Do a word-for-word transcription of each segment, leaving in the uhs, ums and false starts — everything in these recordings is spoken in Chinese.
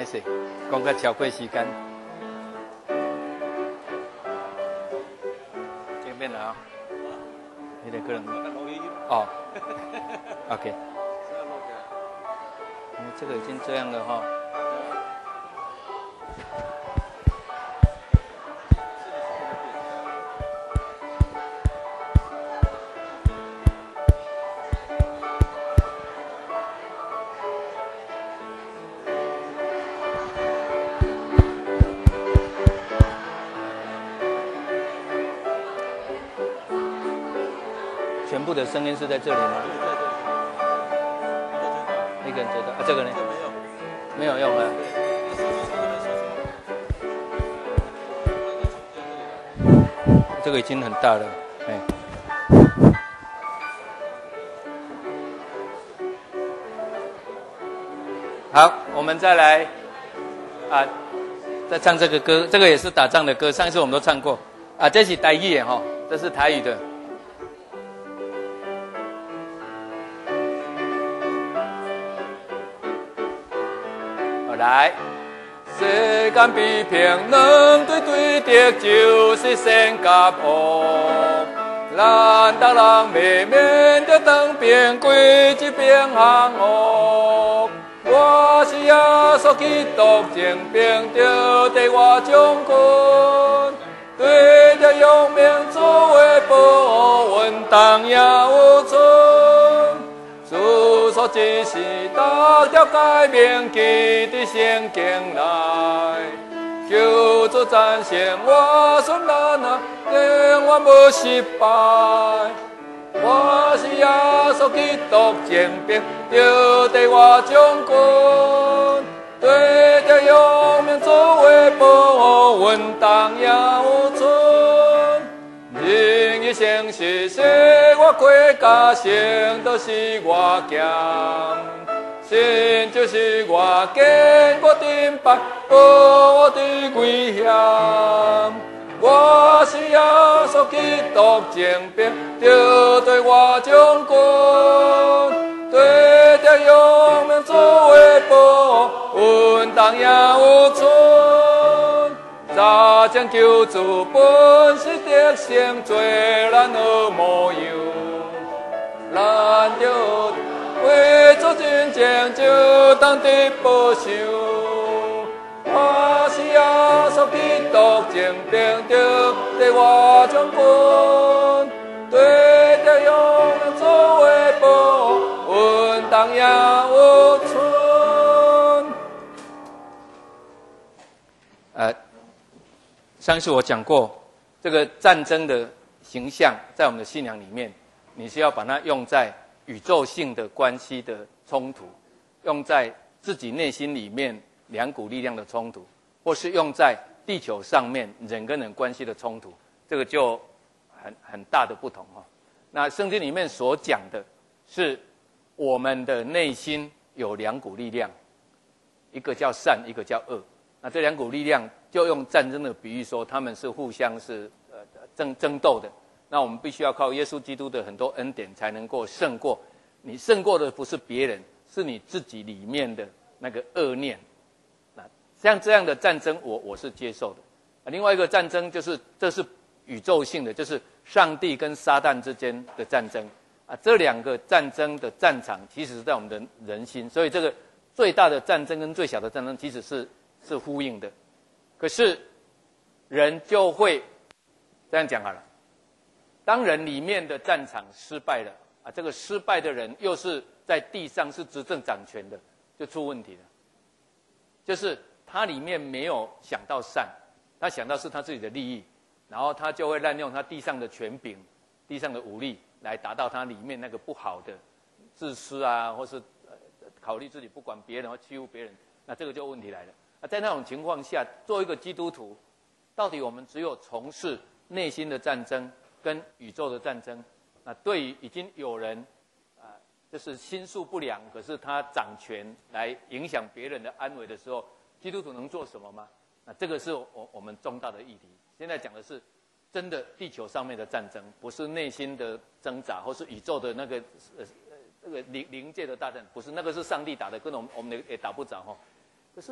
歹势，讲甲超过时间。这边了啊，有点可能。哦 ，OK。嗯，这个已经这样了哈。全部的声音是在这里吗？一个人觉得啊，这个呢？没有，没有用啊。这个已经很大了，哎。好，我们再来啊，再唱这个歌，这个也是打仗的歌，上一次我们都唱过啊，这是台语的哈，这是台语的。来，世间比拼，两对对敌就是先甲恶。咱逐人未免着当兵，归一边行恶。我是耶稣基督精兵，着地我将军，对着用命作为保护，稳当也有存。主所指示，逐条改命记伫圣经内，求主战胜我所难啊，永远无失败。我是耶稣基督精兵，着地我将军，对着用命作为保护，稳当也有存。人一生是说，我过家生都是我强，神就是我坚固顶摆，保我的危险。我是耶稣基督精兵，着对我将军，对着用命作为保护，稳当也有存。早将救主本是得胜，罪咱而无有，咱就为做真正就当得保守。我是耶稣基督精兵，着对我将军，对着用命作为保护，稳当也有存。呃。上次我讲过，这个战争的形象在我们的信仰里面，你是要把它用在宇宙性的关系的冲突，用在自己内心里面两股力量的冲突，或是用在地球上面人跟人关系的冲突，这个就很很大的不同哈。那圣经里面所讲的是我们的内心有两股力量，一个叫善，一个叫恶。那这两股力量，就用战争的比喻说，他们是互相是呃争争斗的。那我们必须要靠耶稣基督的很多恩典，才能够胜过。你胜过的不是别人，是你自己里面的那个恶念。那像这样的战争我，我我是接受的。啊，另外一个战争就是，这是宇宙性的，就是上帝跟撒旦之间的战争。啊，这两个战争的战场，其实是在我们的人心。所以，这个最大的战争跟最小的战争，其实是。是呼应的，可是人就会这样讲好了。当人里面的战场失败了啊，这个失败的人又是在地上是执政掌权的，就出问题了。就是他里面没有想到善，他想到是他自己的利益，然后他就会滥用他地上的权柄、地上的武力来达到他里面那个不好的自私啊，或是考虑自己不管别人或欺负别人，那这个就问题来了。在那种情况下，做一个基督徒，到底我们只有从事内心的战争跟宇宙的战争？那对于已经有人啊、呃，就是心术不良，可是他掌权来影响别人的安危的时候，基督徒能做什么吗？那这个是我我们重大的议题。现在讲的是真的地球上面的战争，不是内心的挣扎，或是宇宙的那个呃这个灵灵界的大战，不是那个是上帝打的，跟我们我们也打不着哈。可是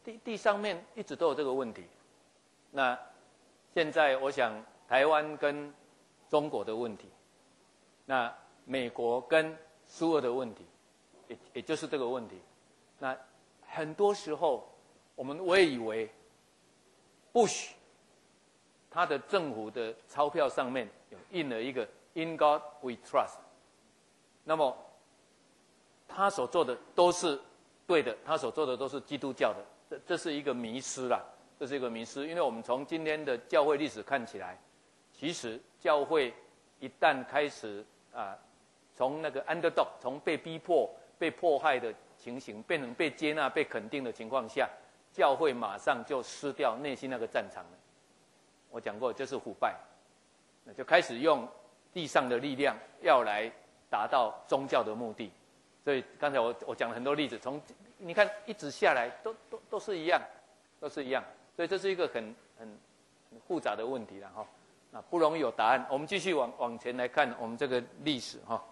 地地上面一直都有这个问题。那现在我想台湾跟中国的问题，那美国跟苏俄的问题，也也就是这个问题。那很多时候我们我也以为 Bush 他的政府的钞票上面有印了一个 In God We Trust， 那么他所做的都是对的，他所做的都是基督教的，这这是一个迷思啦，这是一个迷思。因为我们从今天的教会历史看起来，其实教会一旦开始啊，从那个 underdog， 从被逼迫、被迫害的情形，变成被接纳、被肯定的情况下，教会马上就失掉内心那个战场了。我讲过，就是腐败，那就开始用地上的力量要来达到宗教的目的。所以刚才我我讲了很多例子，从你看一直下来都都都是一样，都是一样。所以这是一个很很很复杂的问题了哈，那不容易有答案。我们继续往往前来看我们这个历史哈。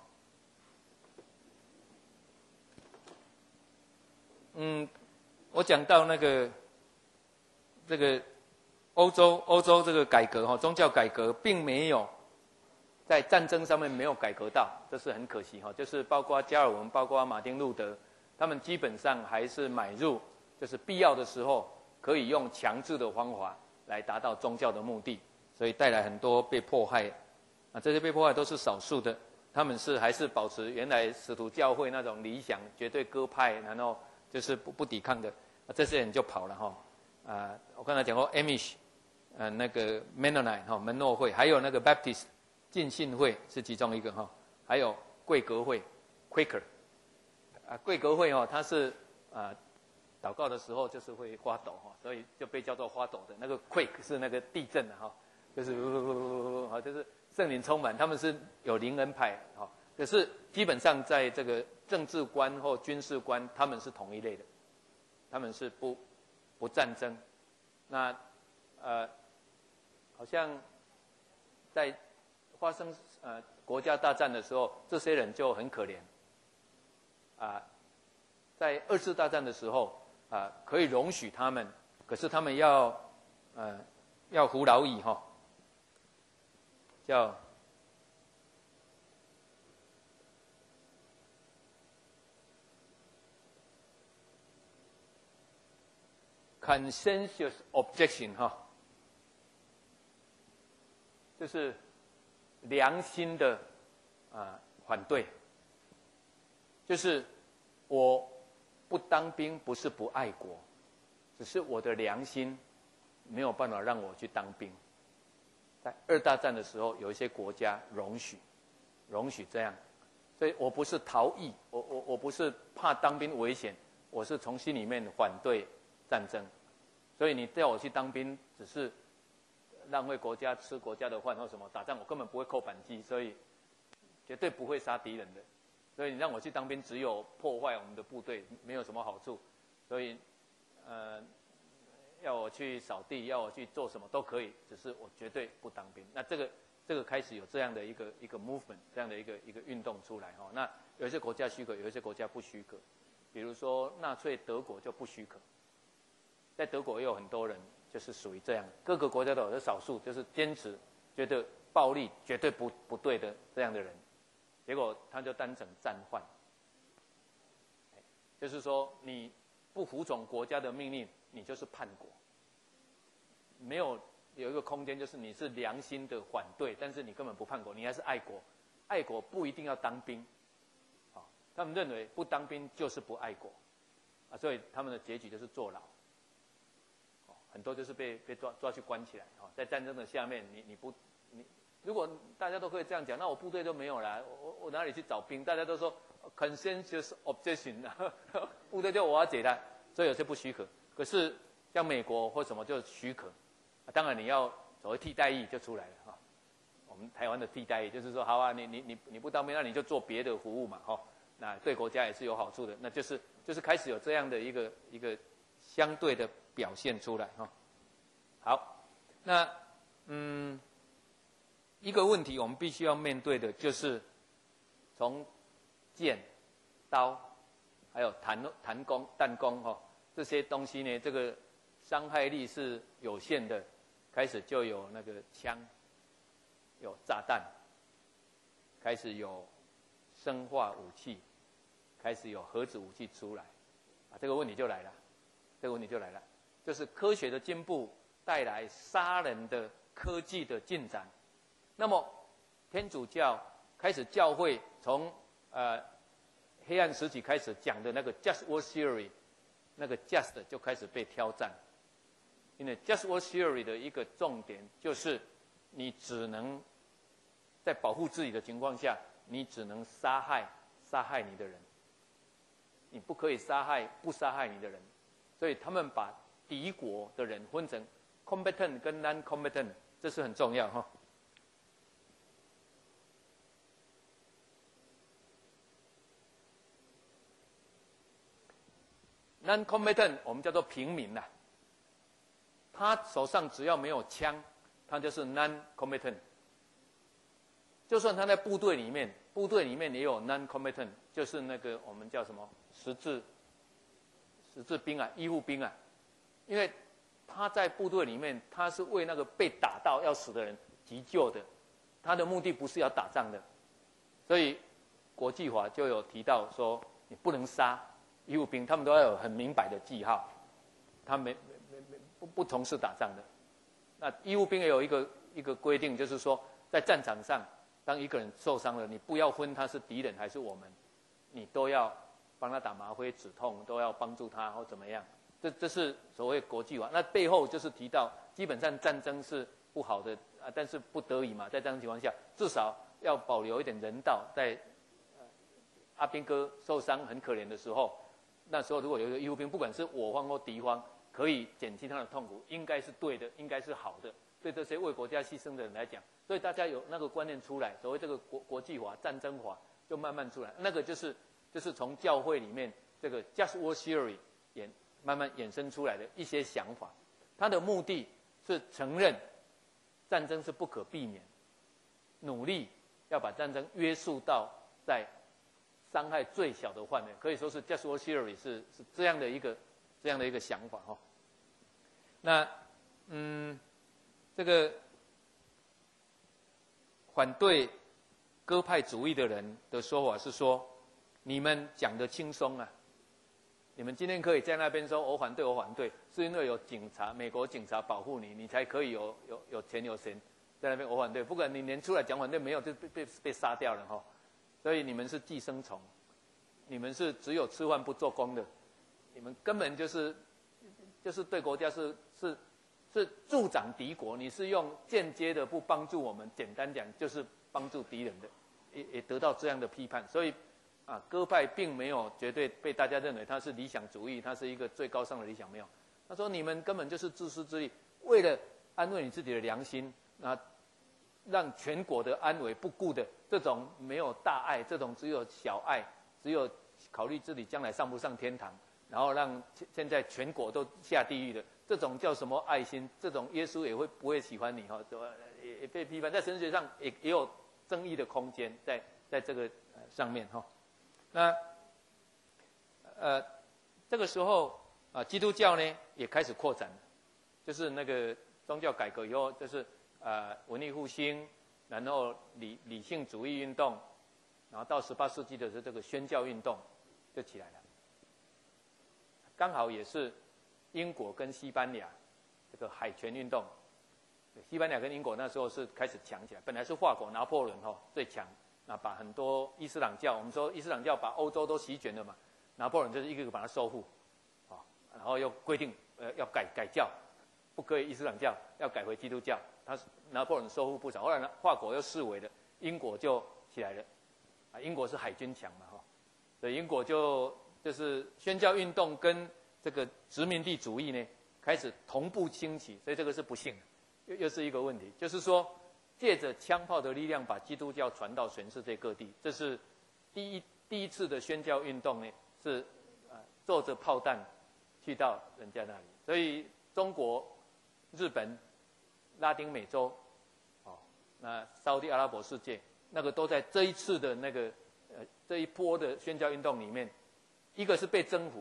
嗯，我讲到那个这个欧洲欧洲这个改革哈，宗教改革并没有在战争上面没有改革到，这是很可惜哈。就是包括加尔文，包括马丁路德，他们基本上还是买入，就是必要的时候可以用强制的方法来达到宗教的目的，所以带来很多被迫害。啊，这些被迫害都是少数的，他们是还是保持原来使徒教会那种理想，绝对鸽派，然后就是不不抵抗的。啊，这些人就跑了哈。啊，我刚才讲过 Amish， 呃，那个 Mennonite 哈门诺会，还有那个 Baptist。浸信会是其中一个哈，还有贵格会 （Quaker） 啊，贵格会哦，它是啊祷告的时候就是会发抖哈，所以就被叫做发抖的。那个 quake 是那个地震的哈，就是啊，就是圣灵充满，他们是有灵恩派哈，可是基本上在这个政治观或军事观，他们是同一类的，他们是不不战争。那呃，好像在发生呃国家大战的时候，这些人就很可怜啊。在二次大战的时候啊，可以容许他们，可是他们要呃要服劳役哈，叫consensus objection 哈，就是良心的啊、呃、反对，就是我不当兵不是不爱国，只是我的良心没有办法让我去当兵。在二大战的时候，有一些国家容许容许这样，所以我不是逃逸，我我我不是怕当兵危险，我是从心里面反对战争。所以你叫我去当兵，只是浪费国家吃国家的饭或什么，打仗我根本不会扣扳机，所以绝对不会杀敌人的。所以你让我去当兵，只有破坏我们的部队，没有什么好处。所以，呃，要我去扫地，要我去做什么都可以，只是我绝对不当兵。那这个这个开始有这样的一个一个 movement， 这样的一个一个运动出来哈。那有一些国家许可，有一些国家不许可。比如说纳粹德国就不许可，在德国也有很多人。就是属于这样，各个国家都有少数，就是坚持觉得暴力绝对不不对的这样的人，结果他就当成战犯。就是说，你不服从国家的命令，你就是叛国。没有有一个空间，就是你是良心的反对，但是你根本不叛国，你还是爱国。爱国不一定要当兵，啊，他们认为不当兵就是不爱国，啊，所以他们的结局就是坐牢。很多就是被被抓抓去关起来哈，在战争的下面，你你不你如果大家都可以这样讲，那我部队都没有了，我我哪里去找兵？大家都说 consensus objection， 部队就瓦解了，所以有些不许可。可是像美国或什么就许可，当然你要所谓替代役就出来了哈。我们台湾的替代役就是说，好啊，你你你你不当兵，那你就做别的服务嘛哈，那对国家也是有好处的，那就是就是开始有这样的一个一个相对的表现出来哈。好，那嗯，一个问题我们必须要面对的就是从剑、刀，还有弹弹弓、弹弓哈， 这些东西呢，这个伤害力是有限的，开始就有那个枪，有炸弹，开始有生化武器，开始有核子武器出来，啊，这个问题就来了，这个问题就来了，就是科学的进步带来杀人的科技的进展。那么天主教开始教会从呃黑暗时期开始讲的那个 just war theory， 那个 just 就开始被挑战。因为 just war theory 的一个重点就是你只能在保护自己的情况下，你只能杀害杀害你的人，你不可以杀害不杀害你的人。所以他们把敌国的人分成 combatant 跟 non-combatant， 这是很重要哈。non-combatant 我们叫做平民啦，他手上只要没有枪，他就是 non-combatant。就算他在部队里面，部队里面也有 non-combatant， 就是那个我们叫什么十字十字兵啊，医护兵啊，因为他在部队里面，他是为那个被打到要死的人急救的，他的目的不是要打仗的，所以国际法就有提到说，你不能杀医护兵，他们都要有很明白的记号，他没没没不不从事打仗的。那医护兵也有一个一个规定，就是说在战场上，当一个人受伤了，你不要分他是敌人还是我们，你都要帮他打吗啡止痛，都要帮助他或怎么样。这这是所谓国际法。那背后就是提到，基本上战争是不好的啊，但是不得已嘛，在这样的情况下，至少要保留一点人道。在、呃、阿兵哥受伤很可怜的时候，那时候如果有一个医护兵，不管是我方或敌方，可以减轻他的痛苦，应该是对的，应该是好的。对这些为国家牺牲的人来讲，所以大家有那个观念出来，所谓这个国国际法、战争法就慢慢出来。那个就是就是从教会里面这个 just war theory 也慢慢衍生出来的一些想法。它的目的是承认战争是不可避免，努力要把战争约束到在伤害最小的范围，可以说是 just war theory 是是这样的一个这样的一个想法哈。那嗯，这个反对鸽派主义的人的说法是说，你们讲得轻松啊，你们今天可以在那边说我反对我反对，是因为有警察，美国警察保护你，你才可以有有有钱有闲在那边我反对，不管你连出来讲反对没有，就被被被杀掉了哈。所以你们是寄生虫，你们是只有吃饭不做工的，你们根本就是就是对国家是是是助长敌国，你是用间接的不帮助我们，简单讲就是帮助敌人的，也也得到这样的批判。所以啊，鸽派并没有绝对被大家认为他是理想主义，他是一个最高尚的理想，没有。他说你们根本就是自私自利，为了安慰你自己的良心，那让全国的安危不顾的这种没有大爱，这种只有小爱，只有考虑自己将来上不上天堂，然后让现在全国都下地狱的，这种叫什么爱心？这种耶稣也会不会喜欢你哈？也也被批判，在神学上也也有争议的空间，在在这个上面哈。那呃这个时候啊，基督教呢也开始扩展，就是那个宗教改革以后，就是呃文艺复兴，然后理理性主义运动，然后到十八世纪的时候，这个宣教运动就起来了。刚好也是英国跟西班牙这个海权运动，西班牙跟英国那时候是开始强起来，本来是法国拿破仑哈最强。那把很多伊斯兰教，我们说伊斯兰教把欧洲都席卷了嘛，拿破仑就是一个个把它收复，啊，然后又规定呃要改改教，不可以伊斯兰教，要改回基督教。他拿破仑收复不少，后来呢，法国又视为了，英国就起来了，啊，英国是海军强嘛哈，所以英国就就是宣教运动跟这个殖民地主义呢开始同步兴起，所以这个是不幸的，又又是一个问题，就是说。借着枪炮的力量，把基督教传到全世界各地，这是第一第一次的宣教运动呢，是啊坐着炮弹去到人家那里，所以中国、日本、拉丁美洲，哦，那沙特阿拉伯世界，那个都在这一次的那个呃这一波的宣教运动里面，一个是被征服，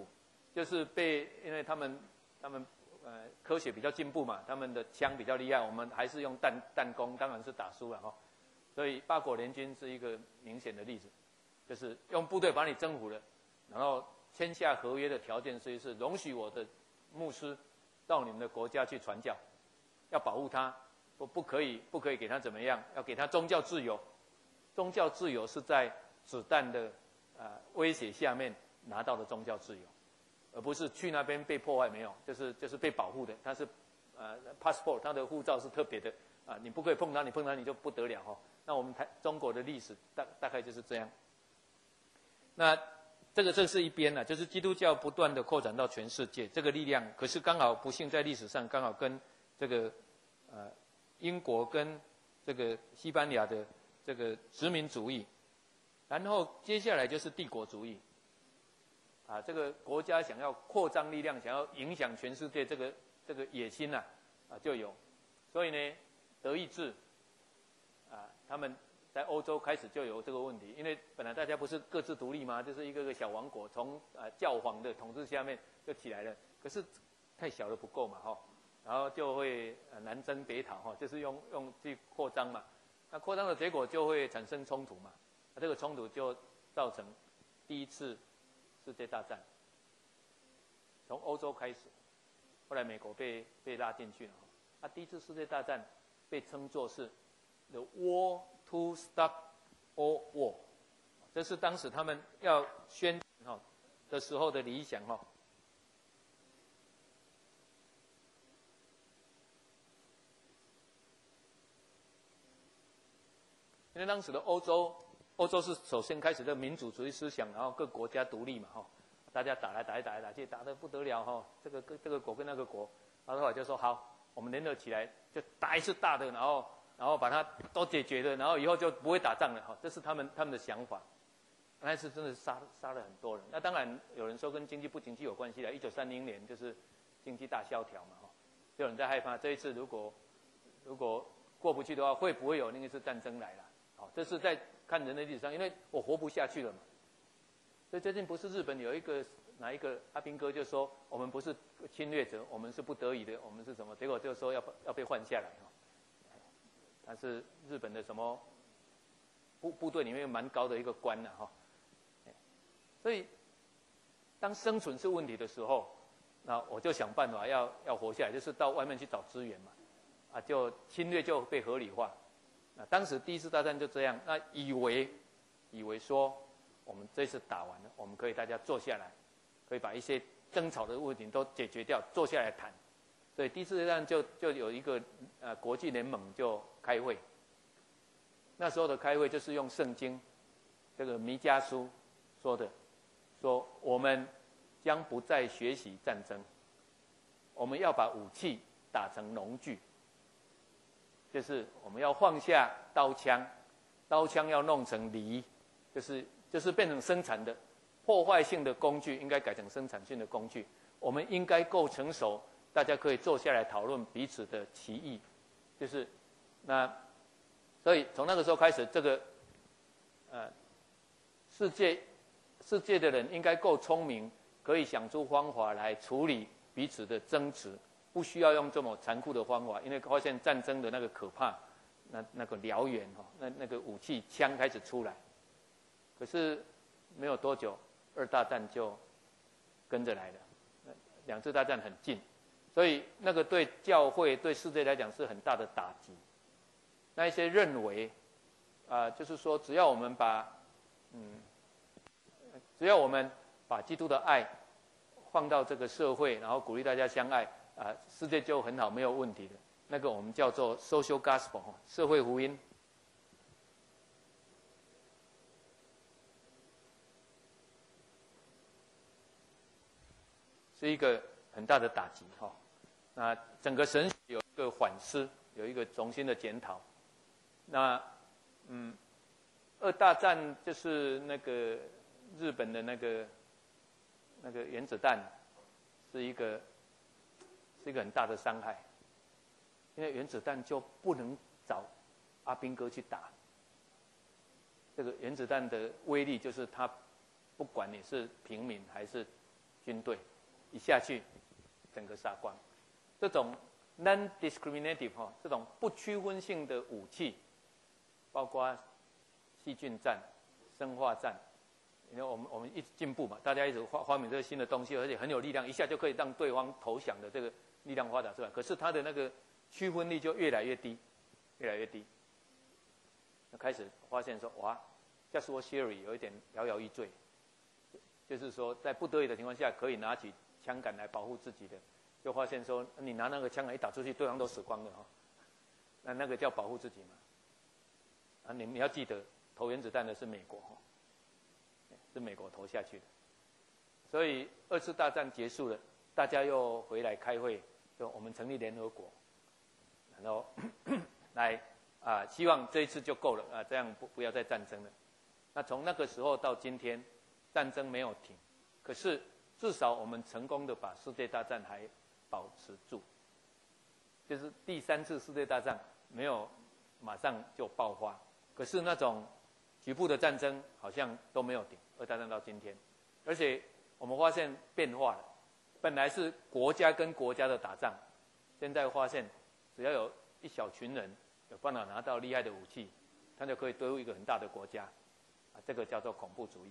就是被因为他们他们呃科学比较进步嘛，他们的枪比较厉害，我们还是用弹弹弓，当然是打输了哈。所以八国联军是一个明显的例子，就是用部队把你征服了，然后签下合约的条件是是容许我的牧师到你们的国家去传教，要保护他，不不可以不可以给他怎么样，要给他宗教自由。宗教自由是在子弹的呃威胁下面拿到的宗教自由，而不是去那边被破坏没有，就是就是被保护的。他是呃 passport， 他的护照是特别的啊、呃，你不可以碰他，你碰他你就不得了哈、哦。那我们台中国的历史大大概就是这样。那这个这是一边呢，就是基督教不断的扩展到全世界，这个力量，可是刚好不幸在历史上刚好跟这个呃英国跟这个西班牙的这个殖民主义，然后接下来就是帝国主义，啊，这个国家想要扩张力量，想要影响全世界，这个这个野心呐、啊，啊就有，所以呢，德意志，啊，他们在欧洲开始就有这个问题，因为本来大家不是各自独立吗？就是一个个小王国，从啊教皇的统治下面就起来了，可是太小了不够嘛，哈，然后就会呃南征北讨，哈，就是用用去扩张嘛。那扩张的结果就会产生冲突嘛，那这个冲突就造成第一次世界大战，从欧洲开始，后来美国被被拉进去了。那第一次世界大战被称作是 the war to stop all war， 这是当时他们要宣哈的时候的理想哈。因为当时的欧洲，欧洲是首先开始的民主主义思想，然后各国家独立嘛，哈，大家打来打来打来打去，打得不得了哈，这个这个国跟那个国，然后后来就说好，我们联合起来就打一次大的，然后然后把它都解决了，然后以后就不会打仗了哈，这是他们他们的想法。那次真的杀杀了很多人，那当然有人说跟经济不景气有关系的，一九三零年就是经济大萧条嘛，哈，就有人在害怕这一次如果如果过不去的话，会不会有另一次战争来了？好，这是在看人类历史上，因为我活不下去了嘛。所以最近不是日本有一个哪一个阿兵哥就说，我们不是侵略者，我们是不得已的，我们是什么？结果就说要要被换下来哈。他是日本的什么部部队里面蛮高的一个官呐哈。所以当生存是问题的时候，那我就想办法要要活下来，就是到外面去找资源嘛。啊，就侵略就被合理化。那当时第一次大战就这样，那以为以为说我们这次打完了，我们可以大家坐下来，可以把一些争吵的问题都解决掉，坐下来谈。所以第一次大战就就有一个呃国际联盟就开会。那时候的开会就是用圣经这个弥迦书说的，说我们将不再学习战争，我们要把武器打成农具。就是我们要放下刀枪，刀枪要弄成犁，就是就是变成生产的破坏性的工具，应该改成生产性的工具。我们应该够成熟，大家可以坐下来讨论彼此的歧义，就是那，所以从那个时候开始，这个呃世界世界的人应该够聪明，可以想出方法来处理彼此的争执。不需要用这么残酷的方法，因为发现战争的那个可怕，那那个燎原哈，那那个武器枪开始出来，可是没有多久，二大战就跟着来了，两次大战很近，所以那个对教会对世界来讲是很大的打击。那一些认为啊、呃，就是说只要我们把嗯，只要我们把基督的爱放到这个社会，然后鼓励大家相爱。啊，世界就很好，没有问题的。那个我们叫做 social gospel， 社会福音。是一个很大的打击哈。那整个神学有一个反思，有一个重新的检讨。那嗯，二大战就是那个日本的那个那个原子弹，是一个。是一个很大的伤害，因为原子弹就不能找阿兵哥去打。这个原子弹的威力就是它，不管你是平民还是军队， 一下去，整个杀光。这种 non-discriminative 哈，这种不区分性的武器，包括细菌战、生化战，因为我们我们一直进步嘛，大家一直发发明这个新的东西，而且很有力量，一下就可以让对方投降的这个力量发展出来。可是它的那个区分力就越来越低，越来越低。那开始发现说，哇 ，just war theory 有一点摇摇欲坠，就是说在不得已的情况下，可以拿起枪杆来保护自己的，就发现说，你拿那个枪杆一打出去，对方都死光了哈，那那个叫保护自己嘛。啊，你你要记得，投原子弹的是美国哈，是美国投下去的，所以二次大战结束了，大家又回来开会，就我们成立联合国，然后来。啊，希望这一次就够了啊，这样不不要再战争了。那从那个时候到今天，战争没有停，可是至少我们成功的把世界大战还保持住，就是第三次世界大战没有马上就爆发，可是那种局部的战争好像都没有停，二大战到今天，而且我们发现变化了，本来是国家跟国家的打仗，现在发现只要有一小群人。有办法拿到厉害的武器，他就可以对付一个很大的国家，啊，这个叫做恐怖主义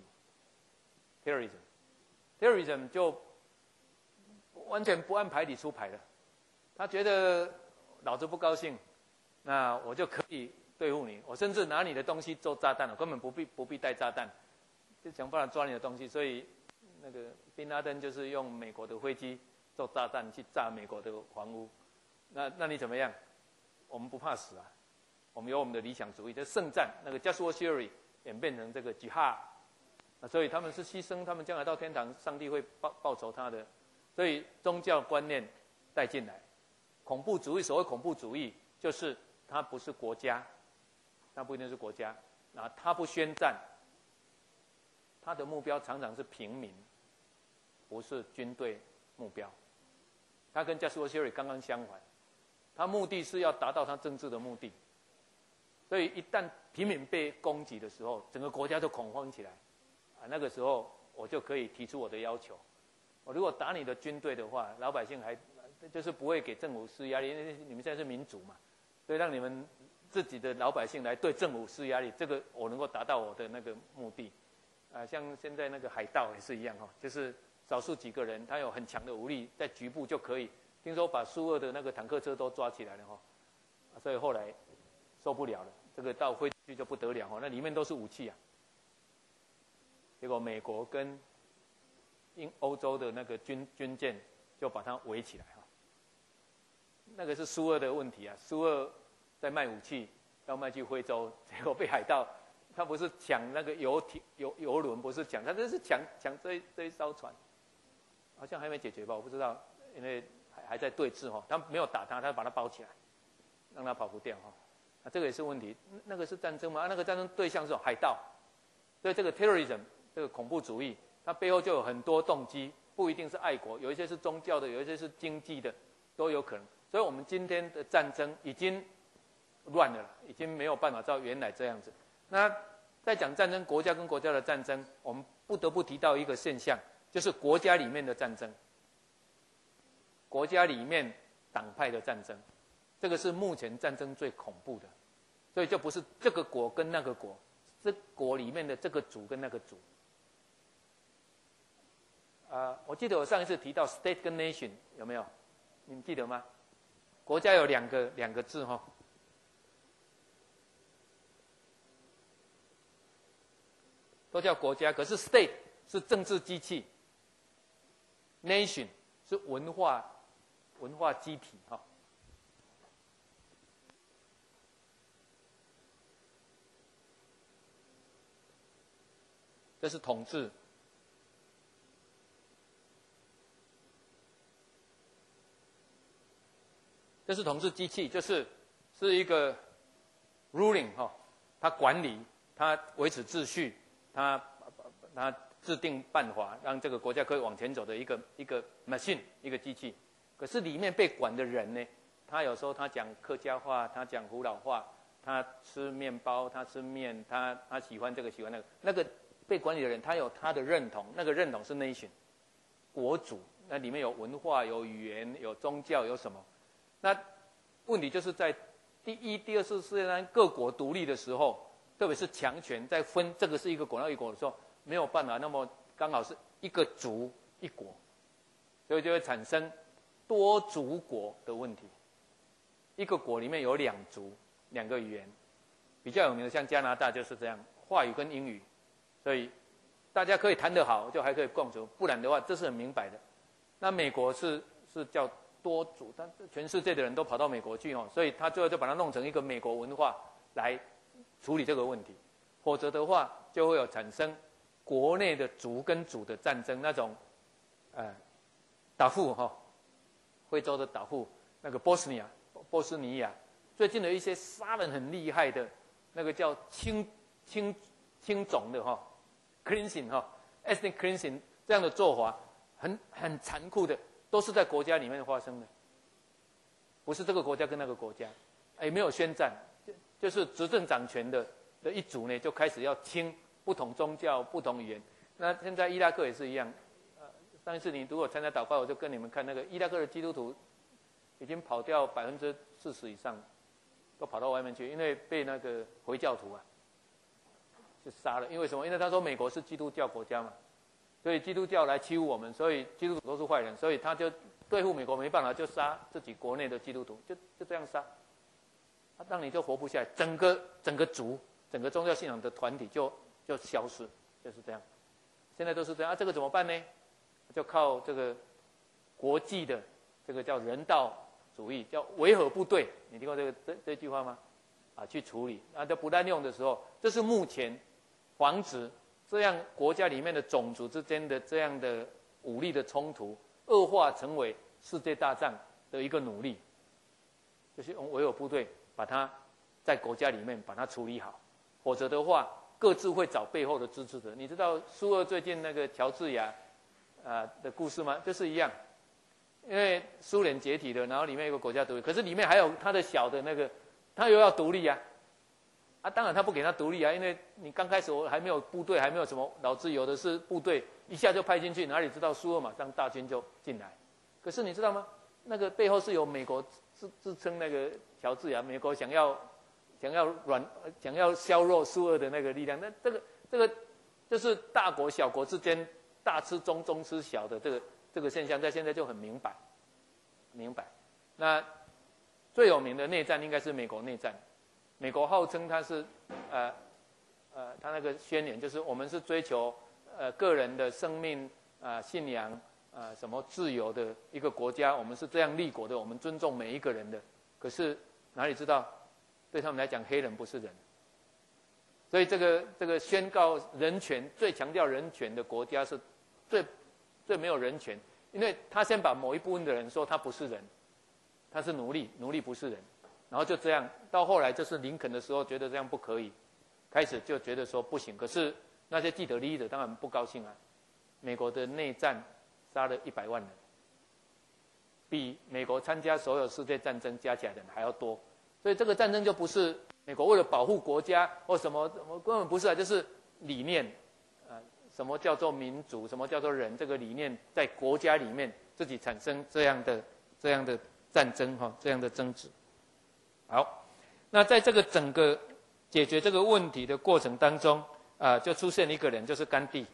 ，terrorism。terrorism 就完全不按牌理出牌了，他觉得老子不高兴，那我就可以对付你，我甚至拿你的东西做炸弹了，根本不必不必带炸弹，就想办法抓你的东西。所以那个宾拉登就是用美国的飞机做炸弹去炸美国的房屋，那那你怎么样？我们不怕死啊，我们有我们的理想主义，这圣战那个 just war theory 演变成这个 jihad， 啊，所以他们是牺牲，他们将来到天堂，上帝会报报酬他的，所以宗教观念带进来，恐怖主义，所谓恐怖主义，就是它不是国家，它不一定是国家，啊，它不宣战，它的目标常常是平民，不是军队目标，它跟 just war theory 刚刚相反。他目的是要达到他政治的目的，所以一旦平民被攻击的时候，整个国家就恐慌起来，啊，那个时候我就可以提出我的要求。我如果打你的军队的话，老百姓还就是不会给政府施压力，因为你们现在是民主嘛，所以让你们自己的老百姓来对政府施压力，这个我能够达到我的那个目的。啊，像现在那个海盗也是一样哈，就是少数几个人，他有很强的武力，在局部就可以。听说把苏俄的那个坦克车都抓起来了哈，所以后来受不了了，这个到飞去就不得了哈，那里面都是武器啊。结果美国跟英欧洲的那个军军舰就把它围起来哈。那个是苏俄的问题啊，苏俄在卖武器，要卖去非洲，结果被海盗，他不是抢那个游艇游游轮，不是抢，他这是抢抢这一这一艘船，好像还没解决吧，我不知道，因为。还在对峙哈，他没有打他，他把他包起来，让他跑不掉哈。那这个也是问题，那个是战争吗？那个战争对象是海盗，所以这个 terrorism 这个恐怖主义，它背后就有很多动机，不一定是爱国，有一些是宗教的，有一些是经济的，都有可能。所以我们今天的战争已经乱了，已经没有办法照原来这样子。那在讲战争，国家跟国家的战争，我们不得不提到一个现象，就是国家里面的战争。国家里面党派的战争，这个是目前战争最恐怖的，所以就不是这个国跟那个国，这国里面的这个族跟那个族。啊、呃，我记得我上一次提到 state 跟 nation 有没有？你们记得吗？国家有两个两个字哈，都叫国家，可是 state 是政治机器 ，nation 是文化。文化机体哈，这是统治，这是统治机器，就是是一个 ruling 哈，它管理，它维持秩序，它它制定办法，让这个国家可以往前走的一个一个 machine 一个机器。可是里面被管的人呢，他有时候他讲客家话，他讲湖老话，他吃面包，他吃面，他他喜欢这个喜欢那个。那个被管理的人，他有他的认同，那个认同是 nation 国主， 那里面有文化、有语言、有宗教、有什么？那问题就是在第一、第二次世界大战各国独立的时候，特别是强权在分这个是一个国那一个国的时候，没有办法，那么刚好是一个族一国，所以就会产生多族国的问题。一个国里面有两族、两个语言，比较有名的像加拿大就是这样，话语跟英语，所以大家可以谈得好，就还可以共处，不然的话，这是很明摆的。那美国是是叫多族，但全世界的人都跑到美国去哦，所以他最后就把它弄成一个美国文化来处理这个问题，否则的话就会有产生国内的族跟族的战争，那种，呃，打富哈，非洲的打富，那个波斯尼亚。波斯尼亚最近的一些杀人很厉害的，那个叫清清清种的哈 ，cleansing 哈 ，ethnic cleansing 这样的做法，很很残酷的，都是在国家里面发生的，不是这个国家跟那个国家，也没有宣战，就就是执政掌权的的一组呢，就开始要清不同宗教、不同语言。那现在伊拉克也是一样，呃，上一次你如果参加祷告，我就跟你们看那个伊拉克的基督徒。已经跑掉百分之四十以上，都跑到外面去，因为被那个回教徒啊，就杀了。因为什么？因为他说美国是基督教国家嘛，所以基督教来欺负我们，所以基督徒都是坏人，所以他就对付美国没办法，就杀自己国内的基督徒，就就这样杀。他让你就活不下来，整个整个族、整个宗教信仰的团体就就消失，就是这样。现在都是这样啊，这个怎么办呢？就靠这个国际的这个叫人道主义，叫维和部队，你听过这个这这句话吗？啊，去处理啊，在不滥用的时候，这是目前防止这样国家里面的种族之间的这样的武力的冲突恶化成为世界大战的一个努力，就是用维和部队把它在国家里面把它处理好，否则的话，各自会找背后的支持者。你知道苏俄最近那个乔治亚啊的故事吗？就是一样。因为苏联解体了，然后里面有个国家独立，可是里面还有他的小的那个，他又要独立啊，啊，当然他不给他独立啊，因为你刚开始我还没有部队，还没有什么，导致有的是部队一下就派进去，哪里知道苏俄马上大军就进来，可是你知道吗？那个背后是有美国支支撑那个乔治亚，美国想要想要软想要削弱苏俄的那个力量，那这个这个就是大国小国之间大吃中，中吃小的这个。这个现象在现在就很明白，明白。那最有名的内战应该是美国内战。美国号称它是，呃，呃，它那个宣言就是我们是追求呃个人的生命啊、呃、信仰啊、呃、什么自由的一个国家，我们是这样立国的，我们尊重每一个人的。可是哪里知道，对他们来讲，黑人不是人。所以这个这个宣告人权最强调人权的国家是最。最没有人权，因为他先把某一部分的人说他不是人，他是奴隶，奴隶不是人，然后就这样，到后来就是林肯的时候觉得这样不可以，开始就觉得说不行，可是那些既得利益者当然不高兴啊。美国的内战杀了一百万人，比美国参加所有世界战争加起来的人还要多，所以这个战争就不是美国为了保护国家或什么，根本不是啊，就是理念。什么叫做民主？什么叫做人？这个理念在国家里面自己产生这样的、这样的战争哈，这样的争执。好，那在这个整个解决这个问题的过程当中，啊、呃，就出现一个人，就是甘地。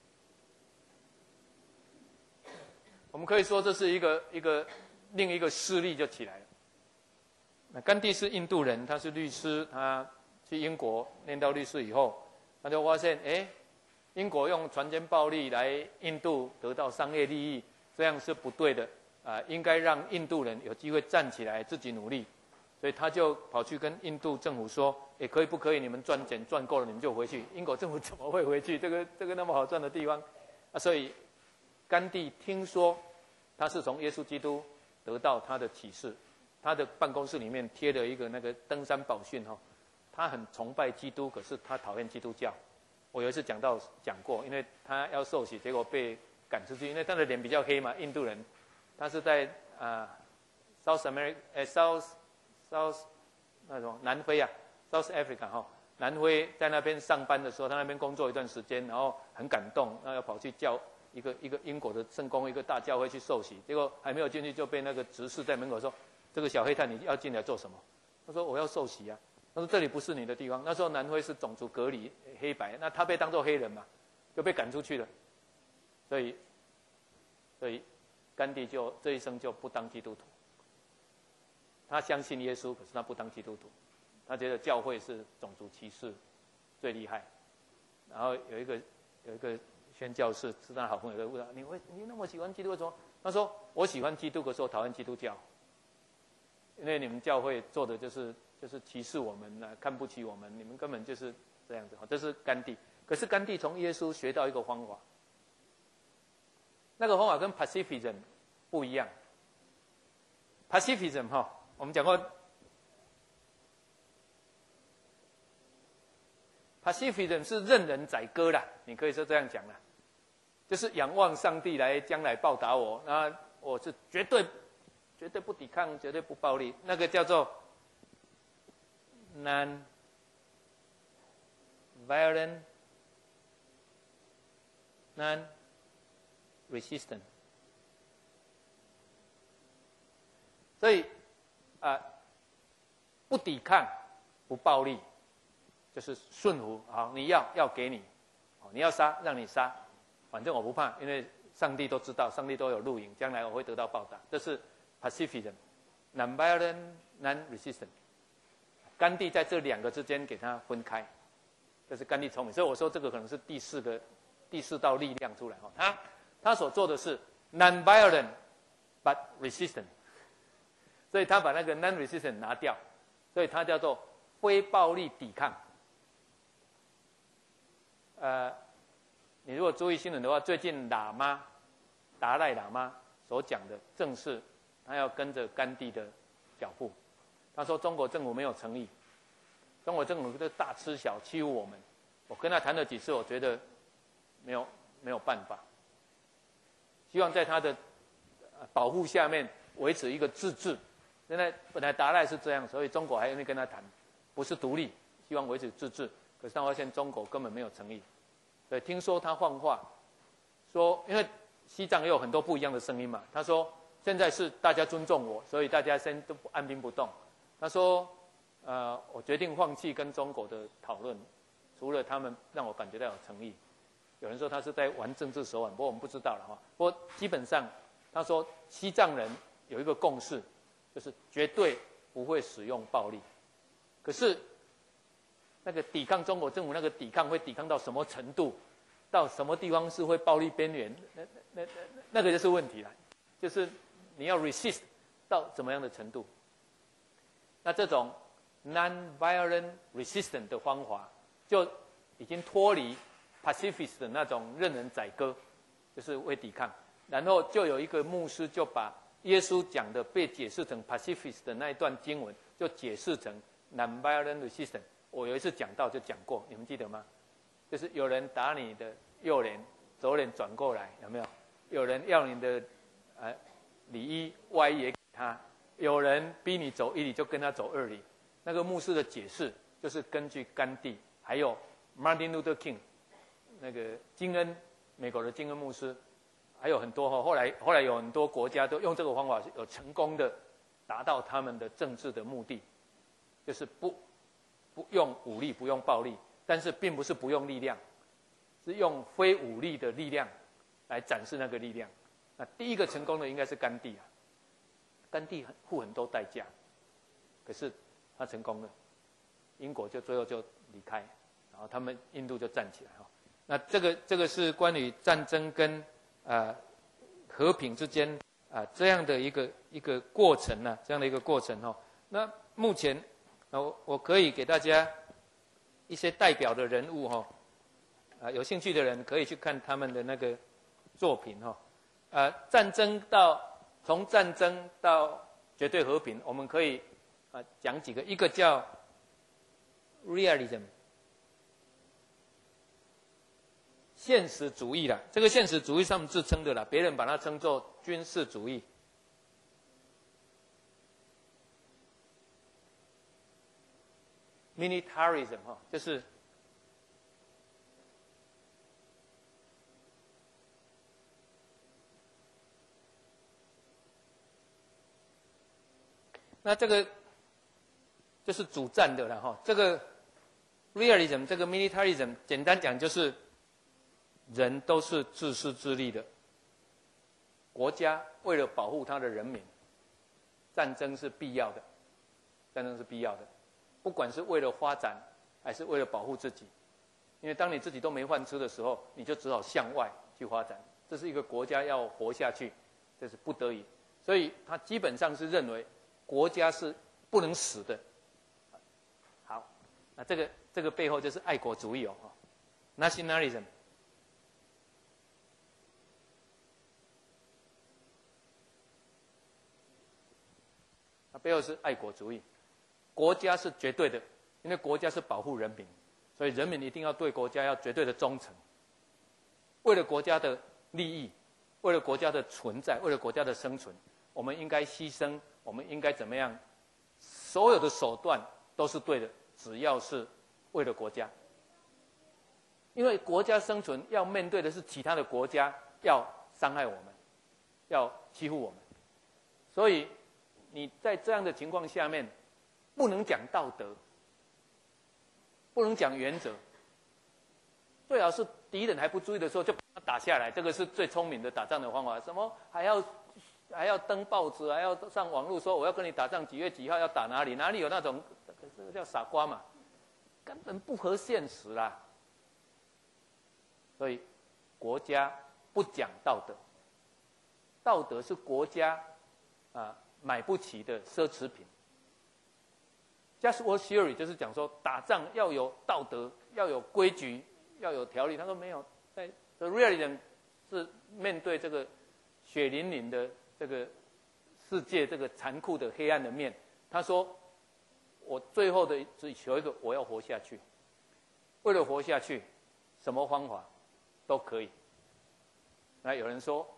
我们可以说这是一个一个另一个势力就起来了。那甘地是印度人，他是律师，他去英国念到律师以后，他就发现，哎。英国用传间暴力来印度得到商业利益，这样是不对的啊、呃！应该让印度人有机会站起来，自己努力。所以他就跑去跟印度政府说：“也可以不可以？你们赚钱赚够了，你们就回去。”英国政府怎么会回去？这个这个那么好赚的地方啊！所以甘地听说他是从耶稣基督得到他的启示，他的办公室里面贴了一个那个登山宝训哈，他很崇拜基督，可是他讨厌基督教。我有一次讲到讲过，因为他要受洗，结果被赶出去，因为他的脸比较黑嘛，印度人，他是在啊、呃、South America， 呃 South South 那种南非啊 ，South Africa 哈，南非在那边上班的时候，他那边工作一段时间，然后很感动，然后要跑去教一个一个英国的圣公会一个大教会去受洗，结果还没有进去就被那个执事在门口说：“这个小黑炭你要进来做什么？”他说：“我要受洗啊。”他说：“这里不是你的地方。”那时候南非是种族隔离，黑白，那他被当作黑人嘛，就被赶出去了。所以，所以甘地就这一生就不当基督徒。他相信耶稣，可是他不当基督徒。他觉得教会是种族歧视最厉害。然后有一个有一个宣教士是他好朋友，就问他：“你为你那么喜欢基督，为什么？”他说：“我喜欢基督，可是我讨厌基督教，因为你们教会做的就是就是歧视我们啊，看不起我们，你们根本就是这样子。”这是甘地。可是甘地从耶稣学到一个方法，那个方法跟 Pacifism 不一样。Pacifism 哈，我们讲过 ，Pacifism 是任人宰割啦，你可以说这样讲啦，就是仰望上帝来将来报答我，那我是绝对绝对不抵抗，绝对不暴力，那个叫做 non-violent non-resistant。所以啊、呃，不抵抗，不暴力，就是顺服。好，你要要给你，你要杀让你杀，反正我不怕，因为上帝都知道，上帝都有录影，将来我会得到报答。这是 Pacifism， non-violent non-resistant。甘地在这两个之间给他分开，这是甘地聪明。所以我说这个可能是第四个第四道力量出来哈。他他所做的是 non-violent but resistant。所以他把那个 non-resistant 拿掉，所以他叫做非暴力抵抗。呃，你如果注意新闻的话，最近喇嘛达赖喇嘛所讲的，正是他要跟着甘地的脚步。他说中国政府没有诚意，中国政府就大吃小欺负我们。我跟他谈了几次，我觉得没有没有办法。希望在他的保护下面维持一个自治。现在本来达赖是这样，所以中国还愿意跟他谈，不是独立，希望维持自治。可是他发现中国根本没有诚意，所以听说他放话说，因为西藏也有很多不一样的声音嘛。他说现在是大家尊重我，所以大家先都不按兵不动。他说，呃，我决定放弃跟中国的讨论，除了他们让我感觉到有诚意。有人说他是在玩政治手腕，不过我们不知道了哈。不过基本上，他说西藏人有一个共识。就是绝对不会使用暴力，可是那个抵抗中国政府，那个抵抗会抵抗到什么程度，到什么地方是会暴力边缘，那那那那个就是问题了，就是你要 resist 到怎么样的程度。那这种 non-violent resistant 的方法，就已经脱离 pacifist 的那种任人宰割，就是会抵抗。然后就有一个牧师就把耶稣讲的被解释成 pacifist 的那一段经文，就解释成 non-violent resistance。我有一次讲到就讲过，你们记得吗？就是有人打你的右脸，左脸转过来，有没有？有人要你的呃里衣外衣也给他，有人逼你走一里就跟他走二里。那个牧师的解释就是根据甘地，还有 Martin Luther King， 那个金恩，美国的金恩牧师。还有很多哈，后来后来有很多国家都用这个方法，有成功的达到他们的政治的目的，就是不不用武力，不用暴力，但是并不是不用力量，是用非武力的力量来展示那个力量。那第一个成功的应该是甘地啊，甘地付很多代价，可是他成功了，英国就最后就离开，然后他们印度就站起来哈。那这个这个是关于战争跟啊、呃，和平之间啊、呃、这样的一个一个过程呢、啊，这样的一个过程哈、哦。那目前，呃，我我可以给大家一些代表的人物哈、哦，啊、呃，有兴趣的人可以去看他们的那个作品哈、哦。呃，战争到从战争到绝对和平，我们可以啊、呃、讲几个，一个叫 realism。现实主义啦，这个现实主义是他们自称的啦，别人把它称作军事主义。militarism 哈，就是那这个就是主战的了哈。这个 realism， 这个 militarism， 简单讲就是人都是自私自利的。国家为了保护他的人民，战争是必要的，战争是必要的，不管是为了发展还是为了保护自己。因为当你自己都没饭吃的时候，你就只好向外去发展。这是一个国家要活下去，这是不得已。所以他基本上是认为国家是不能死的。好，那这个这个背后就是爱国主义哦 ，nationalism。它背后是爱国主义，国家是绝对的，因为国家是保护人民，所以人民一定要对国家要绝对的忠诚。为了国家的利益，为了国家的存在，为了国家的生存，我们应该牺牲，我们应该怎么样？所有的手段都是对的，只要是为了国家。因为国家生存要面对的是其他的国家要伤害我们，要欺负我们，所以你在这样的情况下面，不能讲道德，不能讲原则，最好是敌人还不注意的时候就把他打下来，这个是最聪明的打仗的方法。什么还要还要登报纸，还要上网络说我要跟你打仗，几月几号要打哪里？哪里有那种这个叫傻瓜嘛，根本不合现实啦。所以国家不讲道德，道德是国家啊买不起的奢侈品。Just war theory 就是讲说打仗要有道德，要有规矩，要有条理。他说没有，在 The realism 是面对这个血淋淋的这个世界，这个残酷的黑暗的面。他说，我最后的只求一个，我要活下去。为了活下去，什么方法都可以。那有人说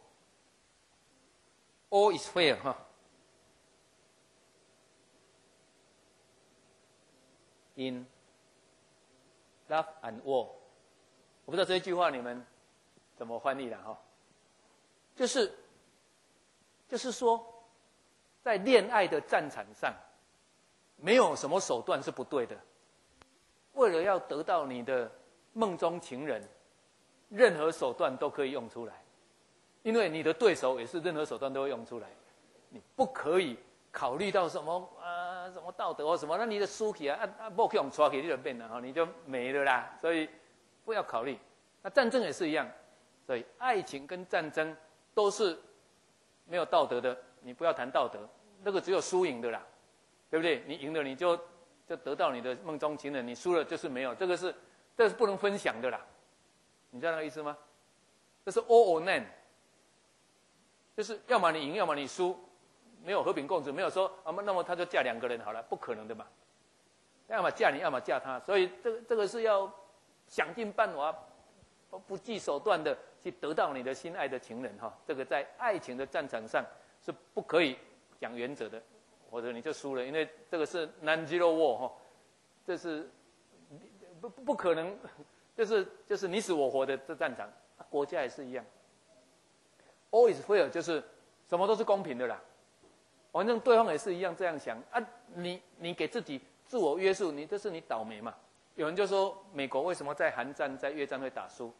，all is fair 哈。In love and war， 我不知道这一句话你们怎么翻译了哈？就是就是说，在恋爱的战场上，没有什么手段是不对的。为了要得到你的梦中情人，任何手段都可以用出来，因为你的对手也是任何手段都会用出来。你不可以考虑到什么啊，什么道德或什么，那你的输起啊，啊啊，不用抓起你就变了哈，你就没了啦。所以不要考虑。那战争也是一样，所以爱情跟战争都是没有道德的。你不要谈道德，那个只有输赢的啦，对不对？你赢了你就就得到你的梦中情人，你输了就是没有，这个是这个是不能分享的啦。你知道那个意思吗？这是 all or none， 就是要么你赢，要么你输。没有和平共处，没有说啊，那么他就嫁两个人好了，不可能的嘛。要么嫁你，要么嫁他，所以这个这个是要想尽办法，不计手段的去得到你的心爱的情人哈。这个在爱情的战场上是不可以讲原则的，或者你就输了，因为这个是 non-zero war 哈，这是不不不可能，就是就是你死我活的这战场，国家也是一样。All is fair 就是什么都是公平的啦。反正对方也是一样这样想啊，你你给自己自我约束，你这是你倒霉嘛。有人就说，美国为什么在韩战、在越战会打输？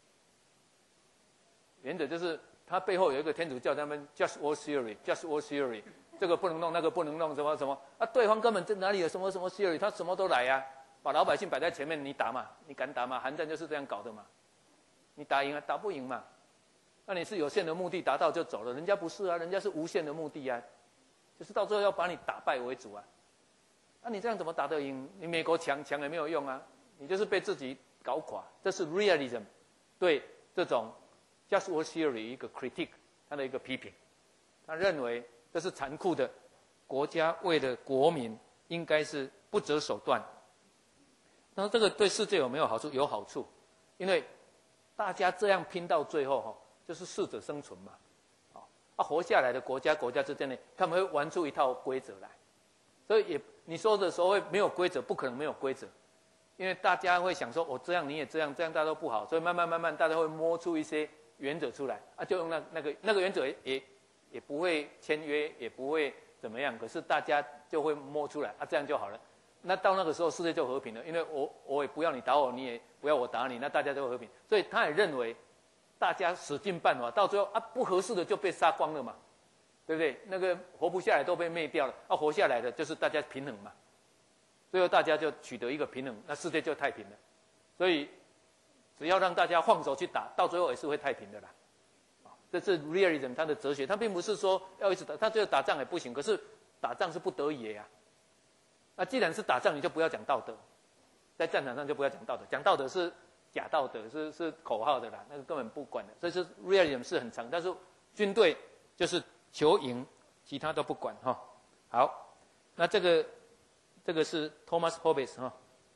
原则就是它背后有一个天主教，他们 just war theory，just war theory， 这个不能弄，那个不能弄，什么什么啊？对方根本这哪里有什么什么 theory， 他什么都来呀、啊，把老百姓摆在前面，你打嘛，你敢打嘛？韩战就是这样搞的嘛，你打赢啊，打不赢嘛？那你是有限的目的达到就走了，人家不是啊，人家是无限的目的啊。就是到最后要把你打败为主啊！那、啊、你这样怎么打得赢？你美国强强也没有用啊！你就是被自己搞垮。这是 realism 对这种 just war theory 一个 critique， 他的一个批评。他认为这是残酷的，国家为了国民应该是不择手段。那这个对世界有没有好处？有好处，因为大家这样拼到最后哈，就是适者生存嘛。啊，活下来的国家，国家之间呢，他们会玩出一套规则来，所以也你说的所谓没有规则，不可能没有规则，因为大家会想说，我、哦、这样你也这样，这样大家都不好，所以慢慢慢慢大家会摸出一些原则出来，啊，就用那那个那个原则也也也不会签约，也不会怎么样，可是大家就会摸出来啊，这样就好了。那到那个时候，世界就和平了，因为我我也不要你打我，你也不要我打你，那大家就会和平。所以他也认为，大家使尽办法，到最后啊，不合适的就被杀光了嘛，对不对？那个活不下来都被灭掉了，啊，活下来的就是大家平衡嘛。最后大家就取得一个平衡，那世界就太平了。所以，只要让大家放手去打，到最后也是会太平的啦。这是 realism 他的哲学，他并不是说要一直打，他觉得打仗也不行，可是打仗是不得已的呀。那既然是打仗，你就不要讲道德，在战场上就不要讲道德，讲道德是假道德，是是口号的啦，那个根本不管的。所以是 realism 是很长，但是军队就是求赢，其他都不管哈。好，那这个这个是 Thomas Hobbes 哈。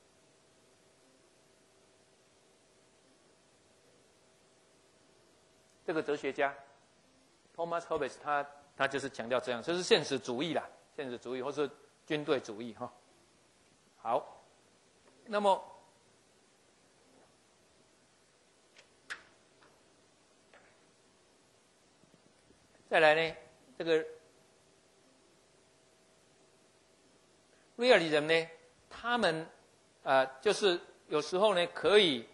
这个哲学家 Thomas Hobbes 他他就是强调这样，就是现实主义啦，现实主义或是军队主义哈。好，那么再来呢，这个 realism 呢，他们啊、呃、就是有时候呢可以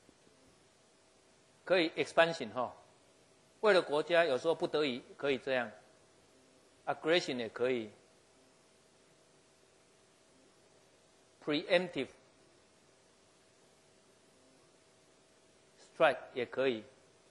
可以 expansion 哈。为了国家，有时候不得已可以这样 ，aggression 也可以 ，preemptive strike 也可以，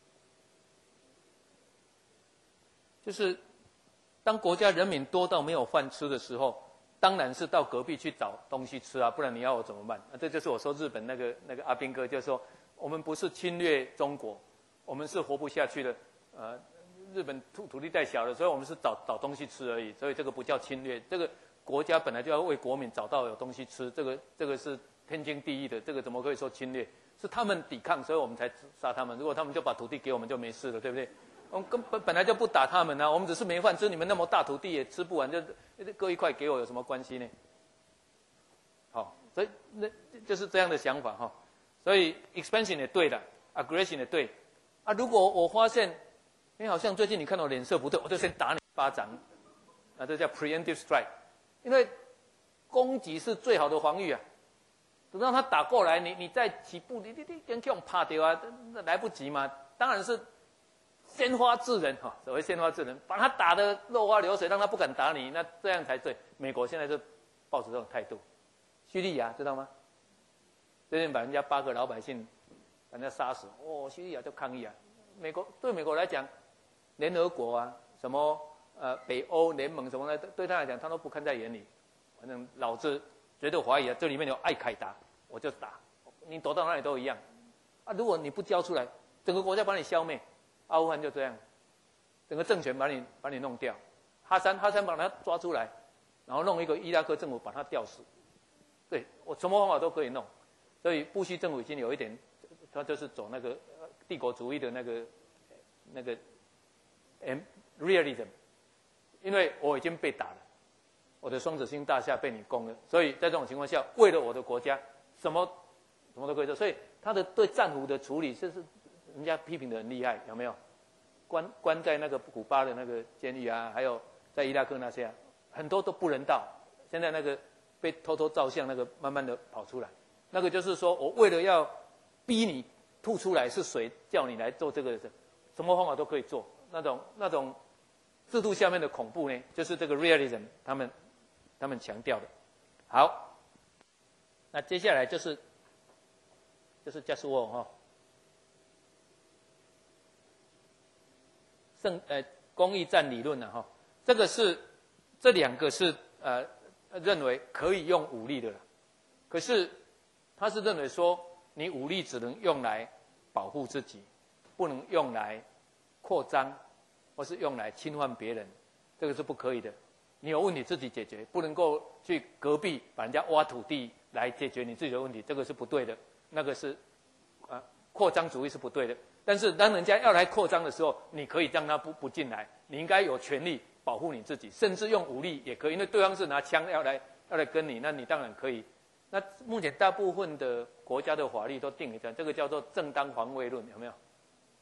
就是当国家人民多到没有饭吃的时候，当然是到隔壁去找东西吃啊，不然你要我怎么办？啊，这就是我说日本那个那个阿兵哥就说，我们不是侵略中国，我们是活不下去的。呃，日本土土地太小了，所以我们是找找东西吃而已，所以这个不叫侵略。这个国家本来就要为国民找到有东西吃，这个这个是天经地义的，这个怎么可以说侵略？是他们抵抗，所以我们才杀他们。如果他们就把土地给我们，就没事了，对不对？我们根本本来就不打他们啊，我们只是没饭吃，你们那么大土地也吃不完，就割一块给我有什么关系呢？好，所以那就是这样的想法哈。所以 expansion 也对的 ，aggression 也对啊。如果我发现你好像最近你看到脸色不对，我就先打你巴掌，啊，这叫 preemptive strike， 因为攻击是最好的防御啊。等到他打过来，你你再起步，你你你跟这种怕掉啊，来不及嘛。当然是先发制人哈，所谓先发制人，把他打得落花流水，让他不敢打你，那这样才对。美国现在就抱持这种态度，叙利亚知道吗？最近把人家八个老百姓把人家杀死，哦，叙利亚就抗议啊。美国对美国来讲。联合国啊，什么呃北欧联盟什么的，对他来讲他都不看在眼里。反正老子绝对怀疑啊，这里面有艾凯达，我就打，你躲到哪里都一样。啊，如果你不交出来，整个国家把你消灭。阿富汗就这样，整个政权把你把你弄掉。哈山哈山把他抓出来，然后弄一个伊拉克政府把他吊死。对我什么方法都可以弄。所以布希政府已经有一点，他就是走那个帝国主义的那个那个。And realism， 因为我已经被打了，我的双子星大厦被你攻了，所以在这种情况下，为了我的国家，什么什么都可以做。所以他的对战俘的处理，这是人家批评的很厉害，有没有？关关在那个古巴的那个监狱啊，还有在伊拉克那些、啊，很多都不人道。现在那个被偷偷照相那个，慢慢的跑出来，那个就是说我为了要逼你吐出来是谁叫你来做这个，什么方法都可以做。那种那种制度下面的恐怖呢，就是这个 realism 他们他们强调的。好，那接下来就是就是 just war 哈，圣呃公益战理论呢、啊、哈，这个是这两个是呃认为可以用武力的了，可是他是认为说你武力只能用来保护自己，不能用来扩张，或是用来侵犯别人，这个是不可以的。你有问题自己解决，不能够去隔壁把人家挖土地来解决你自己的问题，这个是不对的。那个是，呃，扩张主义是不对的。但是当人家要来扩张的时候，你可以让他不不进来，你应该有权利保护你自己，甚至用武力也可以，因为对方是拿枪要来要来跟你，那你当然可以。那目前大部分的国家的法律都定了这样，这个叫做正当防卫论，有没有？对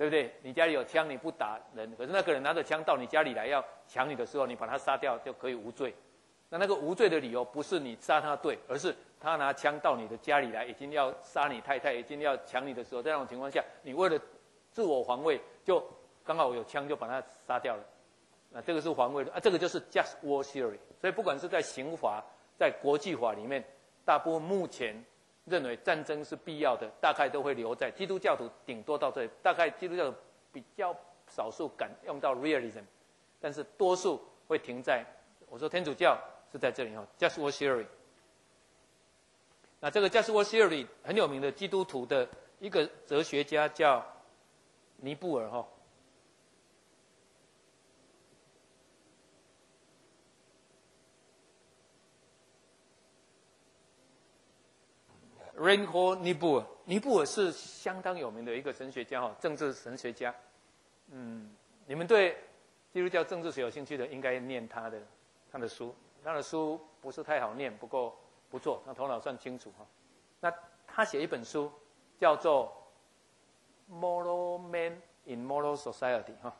对不对？你家里有枪，你不打人，可是那个人拿着枪到你家里来要抢你的时候，你把他杀掉就可以无罪。那那个无罪的理由不是你杀他对，而是他拿枪到你的家里来，已经要杀你太太，已经要抢你的时候，在那种情况下，你为了自我防卫，就刚好有枪就把他杀掉了。那这个是防卫的啊，这个就是 just war theory。所以不管是在刑法、在国际法里面，大部分目前认为战争是必要的，大概都会留在基督教徒，顶多到这里。大概基督教徒比较少数敢用到 realism， 但是多数会停在我说天主教是在这里哈 ，just war theory。那这个 just war theory 很有名的基督徒的一个哲学家叫尼布尔哈。Reinhold Niebuhr， 尼布尔是相当有名的一个神学家哈，政治神学家。嗯，你们对基督教政治学有兴趣的，应该念他的他的书。他的书不是太好念，不过不错，他头脑算清楚哈。那他写一本书叫做《Moral Man in Moral Society》哈。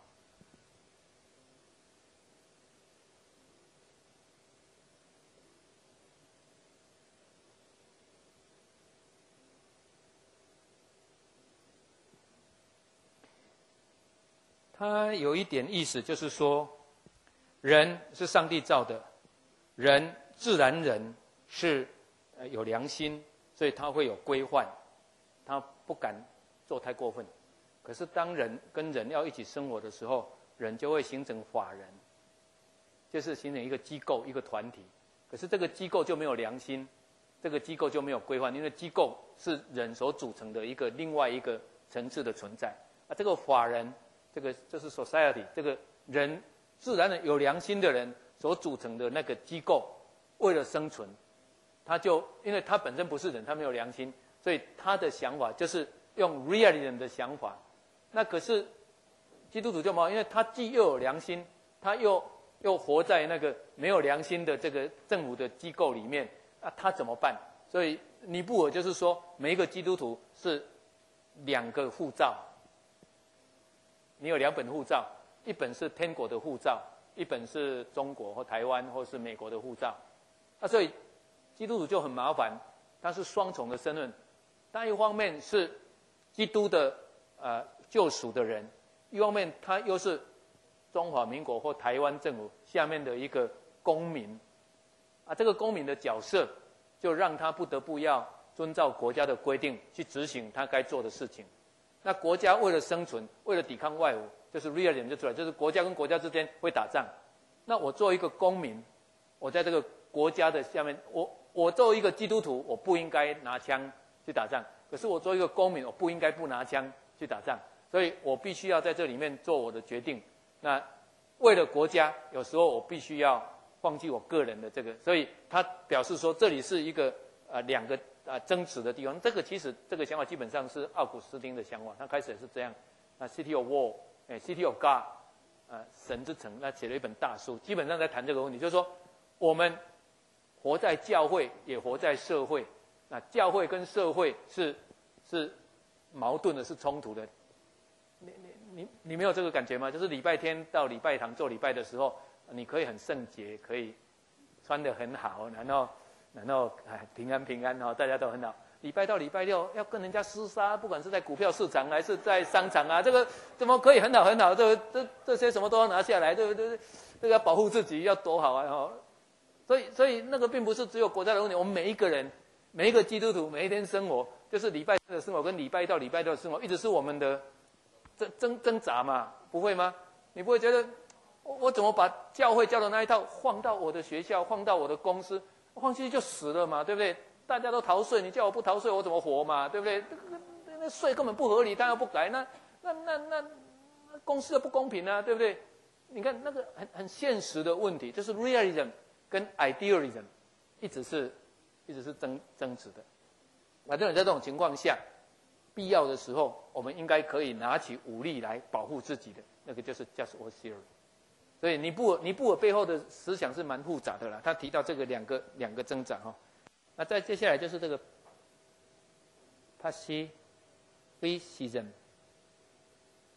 它有一点意思，就是说，人是上帝造的，人自然人是呃有良心，所以他会有规范，他不敢做太过分。可是当人跟人要一起生活的时候，人就会形成法人，就是形成一个机构、一个团体。可是这个机构就没有良心，这个机构就没有规范，因为机构是人所组成的一个另外一个层次的存在。啊，这个法人。这个这是 society， 这个人自然的有良心的人所组成的那个机构，为了生存，他就因为他本身不是人，他没有良心，所以他的想法就是用 realism 的想法。那可是基督徒就没有，因为他既又有良心，他又又活在那个没有良心的这个政府的机构里面，啊，他怎么办？所以尼布尔就是说，每一个基督徒是两个护照。你有两本护照，一本是天国的护照，一本是中国或台湾或是美国的护照。那所以基督徒就很麻烦，他是双重的身份。他一方面是基督的呃救赎的人，一方面他又是中华民国或台湾政府下面的一个公民。啊，这个公民的角色就让他不得不要遵照国家的规定去执行他该做的事情。那国家为了生存，为了抵抗外侮，就是 realism 就出来，就是国家跟国家之间会打仗。那我作为一个公民，我在这个国家的下面，我我作为一个基督徒，我不应该拿枪去打仗。可是我作为一个公民，我不应该不拿枪去打仗，所以我必须要在这里面做我的决定。那为了国家，有时候我必须要放弃我个人的这个，所以他表示说，这里是一个呃两个。啊，争执的地方，这个其实这个想法基本上是奥古斯丁的想法，他开始也是这样。那 City of War， 哎 ，City of God， 啊，神之城，那写了一本大书，基本上在谈这个问题，就是说我们活在教会，也活在社会。那教会跟社会是是矛盾的，是冲突的。你你你你没有这个感觉吗？就是礼拜天到礼拜堂做礼拜的时候，你可以很圣洁，可以穿得很好，然后。然后哎，平安平安哈，大家都很好。礼拜到礼拜六要跟人家厮杀，不管是在股票市场还是在商场啊，这个怎么可以很好很好？这这这些什么都要拿下来，对不对？这个要保护自己，要多好啊！哈，所以所以那个并不是只有国家的问题，我们每一个人，每一个基督徒，每一天生活，就是礼拜的生活跟礼拜一到礼拜六的生活，一直是我们的挣挣挣扎嘛，不会吗？你不会觉得我我怎么把教会教的那一套放到我的学校，放到我的公司？放弃就死了嘛，对不对？大家都逃税，你叫我不逃税，我怎么活嘛？对不对？那那税根本不合理，当然不改。那那那那那公司又不公平啊，对不对？你看那个很很现实的问题，就是 realism 跟 idealism 一直是一直是争争执的。反正在这种情况下，必要的时候，我们应该可以拿起武力来保护自己的，那个就是 just war theory。所以尼布尔尼布尔背后的思想是蛮复杂的啦，他提到这个两个两个挣扎哈，那再接下来就是这个 pacifism，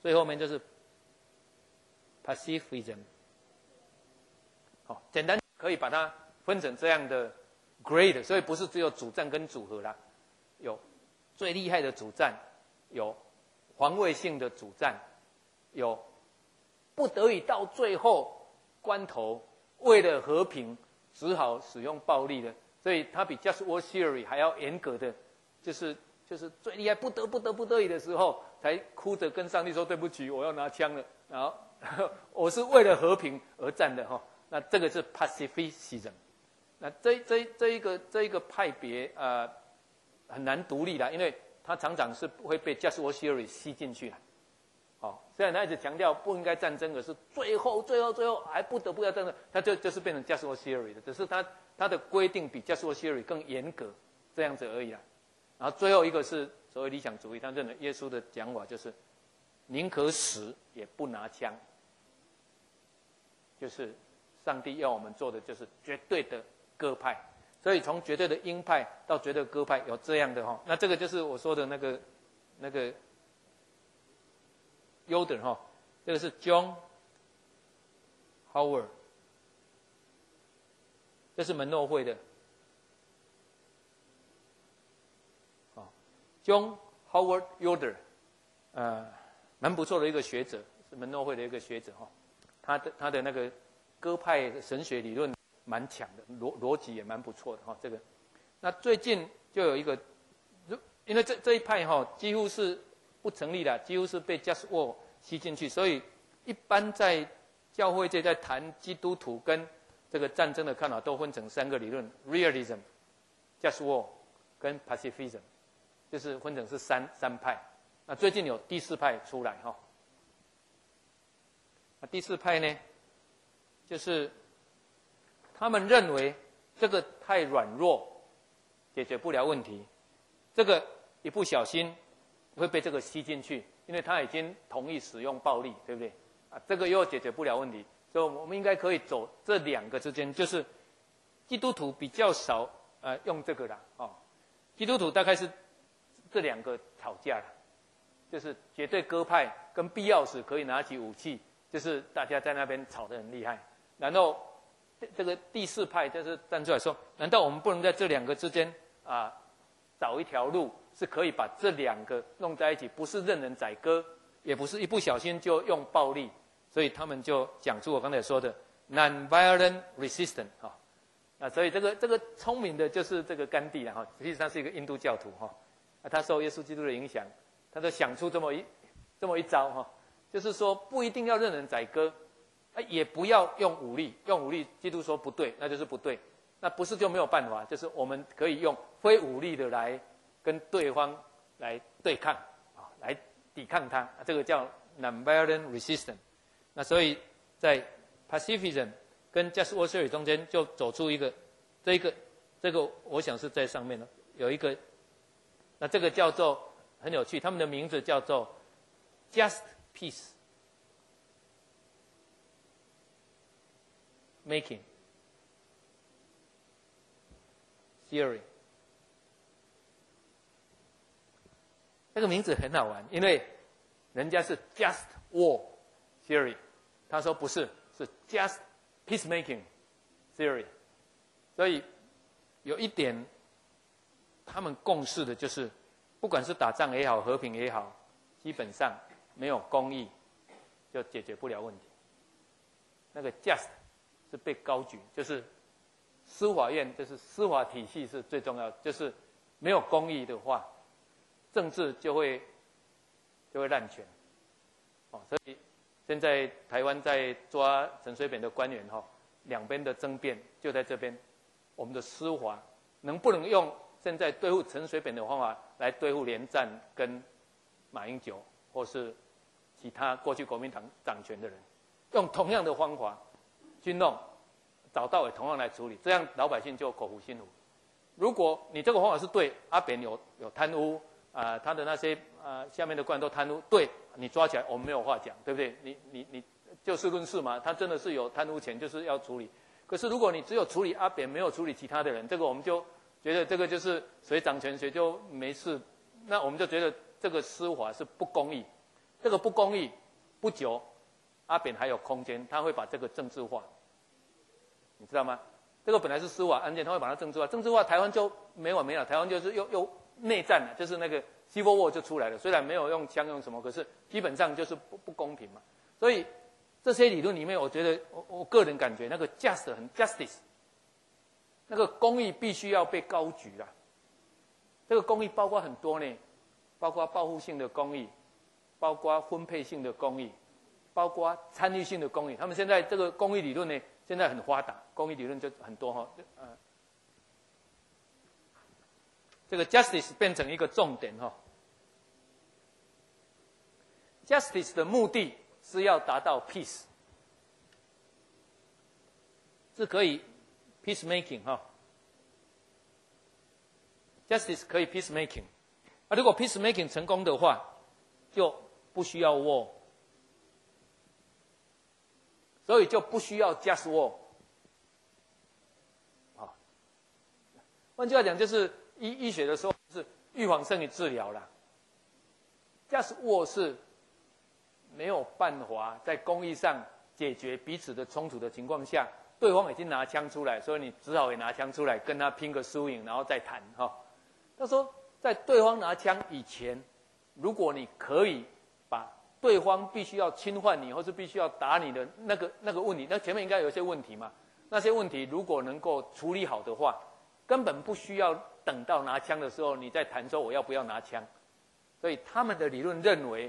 最后面就是 pacifism。好，简单可以把它分成这样的 grade， 所以不是只有主战跟组合啦，有最厉害的主战，有防卫性的主战，有不得已到最后关头，为了和平只好使用暴力的，所以它比 Just War Theory 还要严格的，就是就是最厉害不得不得不得已的时候，才哭着跟上帝说对不起，我要拿枪了，然后我是为了和平而战的哈。那这个是 pacifism。那这这这一个这一个派别呃很难独立啦，因为它常常是会被 Just War Theory 吸进去啦。哦，虽然他一直强调不应该战争，可是最后最后最后还不得不要战争，他就就是变成 Just War Theory 的，只是他他的规定比 Just War Theory 更严格，这样子而已啦。然后最后一个是所谓理想主义，他认为耶稣的讲法就是宁可死也不拿枪，就是上帝要我们做的就是绝对的鸽派，所以从绝对的鹰派到绝对的鸽派有这样的哈，那这个就是我说的那个那个。Yoder 哈，这个是 John Howard， 这是门诺会的，啊 ，John Howard Yoder， 呃，蛮不错的一个学者，是门诺会的一个学者哈，他的他的那个鸽派神学理论蛮强的，逻逻辑也蛮不错的哈，这个，那最近就有一个，因为这这一派哈几乎是。不成立了，几乎是被 Just War 吸进去，所以一般在教会界在谈基督徒跟这个战争的看法，都分成三个理论 ：Realism、Just War 跟 Pacifism， 就是分成是三三派。那最近有第四派出来哈，那第四派呢，就是他们认为这个太软弱，解决不了问题，这个一不小心。会被这个吸进去，因为他已经同意使用暴力，对不对？啊，这个又解决不了问题，所以我们应该可以走这两个之间，就是基督徒比较少呃用这个啦，哦，基督徒大概是这两个吵架啦，就是绝对鸽派跟必要时可以拿起武器，就是大家在那边吵得很厉害，然后这个第四派就是站出来说，难道我们不能在这两个之间啊找一条路？是可以把这两个弄在一起，不是任人宰割，也不是一不小心就用暴力，所以他们就讲出我刚才说的 non-violent resistance 哈，啊，所以这个这个聪明的就是这个甘地了哈，实际上是一个印度教徒哈，啊，他受耶稣基督的影响，他就想出这么一这么一招哈，就是说不一定要任人宰割，啊，也不要用武力，用武力基督说不对，那就是不对，那不是就没有办法，就是我们可以用非武力的来。跟对方来对抗啊，来抵抗它，这个叫 non-violent resistance。那所以在 pacifism 跟 Just War Theory 中间就走出一个，这一个这个我想是在上面的有一个，那这个叫做很有趣，他们的名字叫做 Just Peace Making Theory。这个名字很好玩，因为人家是 Just War Theory， 他说不是，是 Just Peacemaking Theory， 所以有一点他们共识的就是，不管是打仗也好，和平也好，基本上没有公义就解决不了问题。那个 Just 是被高举，就是司法院，就是司法体系是最重要的，就是没有公义的话。政治就会就会滥权，哦，所以现在台湾在抓陈水扁的官员哈，两边的争辩就在这边，我们的司法能不能用现在对付陈水扁的方法来对付连战跟马英九或是其他过去国民党掌权的人，用同样的方法去弄，找到也同样来处理，这样老百姓就口服心服。如果你这个方法是对，阿扁有有贪污。啊、呃，他的那些啊、呃、下面的官都贪污，对你抓起来，我们没有话讲，对不对？你你你就事论事嘛，他真的是有贪污钱，就是要处理。可是如果你只有处理阿扁，没有处理其他的人，这个我们就觉得这个就是谁掌权谁就没事，那我们就觉得这个司法是不公义。 这个不公义，不久，阿扁还有空间，他会把这个政治化，你知道吗？这个本来是司法案件，他会把它政治化，政治化台湾就没完没了，台湾就是又又内战了，就是那个 Civil War 就出来了。虽然没有用枪用什么，可是基本上就是不不公平嘛。所以这些理论里面，我觉得我我个人感觉那个 just 很 justice， 那个公义必须要被高举啦。这个公义包括很多呢，包括报复性的公义，包括分配性的公义，包括参与性的公义。他们现在这个公义理论呢，现在很发达，公益理论就很多哈，呃，这个 justice 变成一个重点哈。justice 的目的是要达到 peace， 是可以 peacemaking 哈。justice 可以 peacemaking， 啊，如果 peacemaking 成功的话，就不需要 war。所以就不需要 just war， 啊，换句话讲，就是医医学的时候是预防胜于治疗啦。just war 是没有办法在公益上解决彼此的冲突的情况下，对方已经拿枪出来，所以你只好也拿枪出来跟他拼个输赢，然后再谈哈。他说，在对方拿枪以前，如果你可以把对方必须要侵犯你，或是必须要打你的那个那个问题，那前面应该有一些问题嘛？那些问题如果能够处理好的话，根本不需要等到拿枪的时候，你再谈说我要不要拿枪。所以他们的理论认为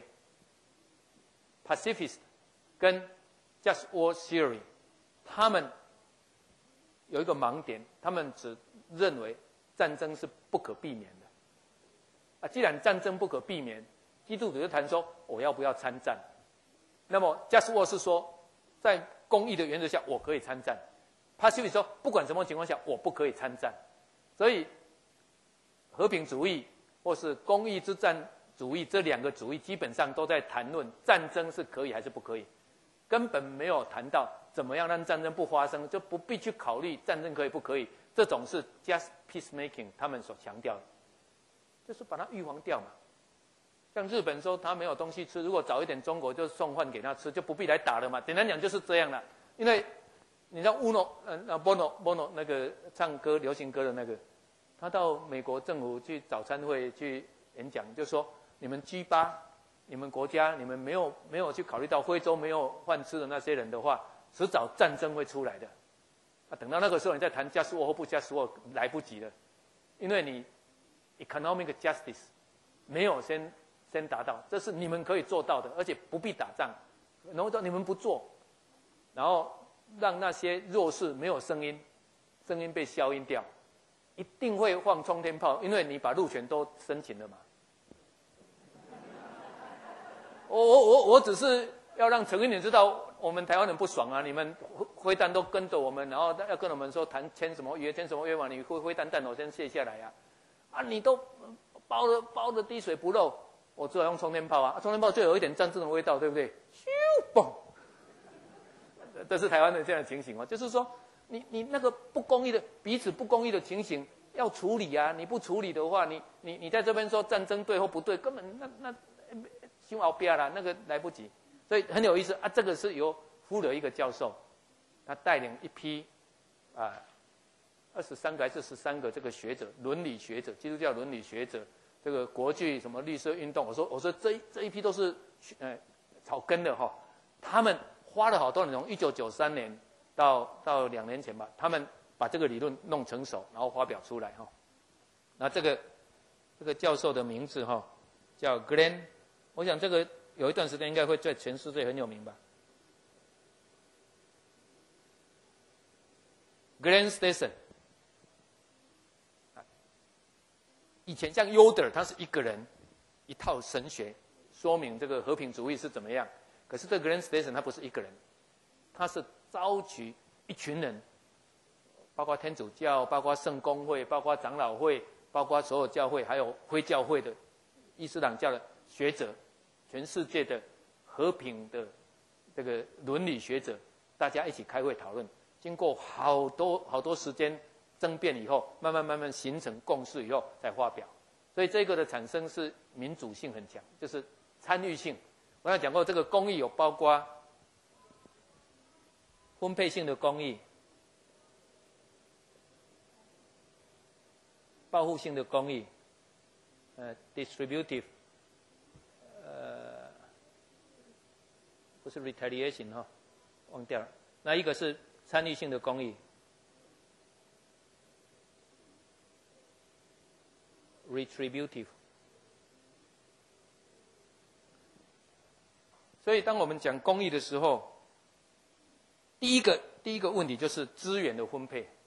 ，pacifist 跟 just war theory， 他们有一个盲点，他们只认为战争是不可避免的。啊，既然战争不可避免，基督徒就谈说我要不要参战，那么 just war 是说在公义的原则下我可以参战 ，pacifist 说不管什么情况下我不可以参战，所以和平主义或是公义之战主义这两个主义基本上都在谈论战争是可以还是不可以，根本没有谈到怎么样让战争不发生，就不必去考虑战争可以不可以，这种是 just peacemaking 他们所强调的，就是把它预防掉嘛。像日本说他没有东西吃，如果早一点中国就送饭给他吃，就不必来打了嘛。简单讲就是这样了。因为你知道乌诺，呃，Bono Bono 那个唱歌流行歌的那个，他到美国政府去早餐会去演讲，就说你们 G 八， 你们国家你们没有没有去考虑到非洲没有饭吃的那些人的话，迟早战争会出来的。啊，等到那个时候你再谈 just war 或不 just war 来不及了，因为你 economic justice 没有先。先达到，这是你们可以做到的，而且不必打仗。然后你们不做，然后让那些弱势没有声音，声音被消音掉，一定会放冲天炮，因为你把路权都申请了嘛。我我我我只是要让陈云你知道，我们台湾人不爽啊，你们挥弹都跟着我们，然后要跟我们说谈签什么约，签什么约嘛，你挥挥弹弹我先卸下来啊，啊你都包的包的滴水不漏。我只好用冲天炮啊，冲天炮就有一点战争的味道，对不对？咻嘣，这是台湾的这样的情形哦，就是说，你你那个不公义的彼此不公义的情形要处理啊，你不处理的话，你你你在这边说战争对或不对，根本那那心熬边啦，那个来不及，所以很有意思啊。这个是由福勒一个教授，他带领一批啊二十三个还是十三个这个学者，伦理学者，基督教伦理学者。这个国际什么绿色运动，我说我说这这一批都是呃草根的哈，他们花了好多年，从一九九三年到到两年前吧，他们把这个理论弄成熟，然后发表出来哈。那这个这个教授的名字哈叫 Glenn， 我想这个有一段时间应该会在全世界很有名吧。Glenn Stetson。以前像 Yoder 他是一个人一套神学说明这个和平主义是怎么样，可是这个 Glenn Stetson 他不是一个人，他是召集一群人，包括天主教，包括圣公会，包括长老会，包括所有教会，还有非教会的伊斯兰教的学者，全世界的和平的这个伦理学者，大家一起开会讨论，经过好多好多时间争辩以后，慢慢慢慢形成共识以后才发表，所以这个的产生是民主性很强，就是参与性， 我刚才讲过，这个公益有包括分配性的公益、报复性的公益，呃 ，distributive， 呃，不是 retaliation 哈、哦，忘掉了。那一个是参与性的公益 ，retributive。所以，当我们讲公益的时候，第一个第一个问题就是资源的分配。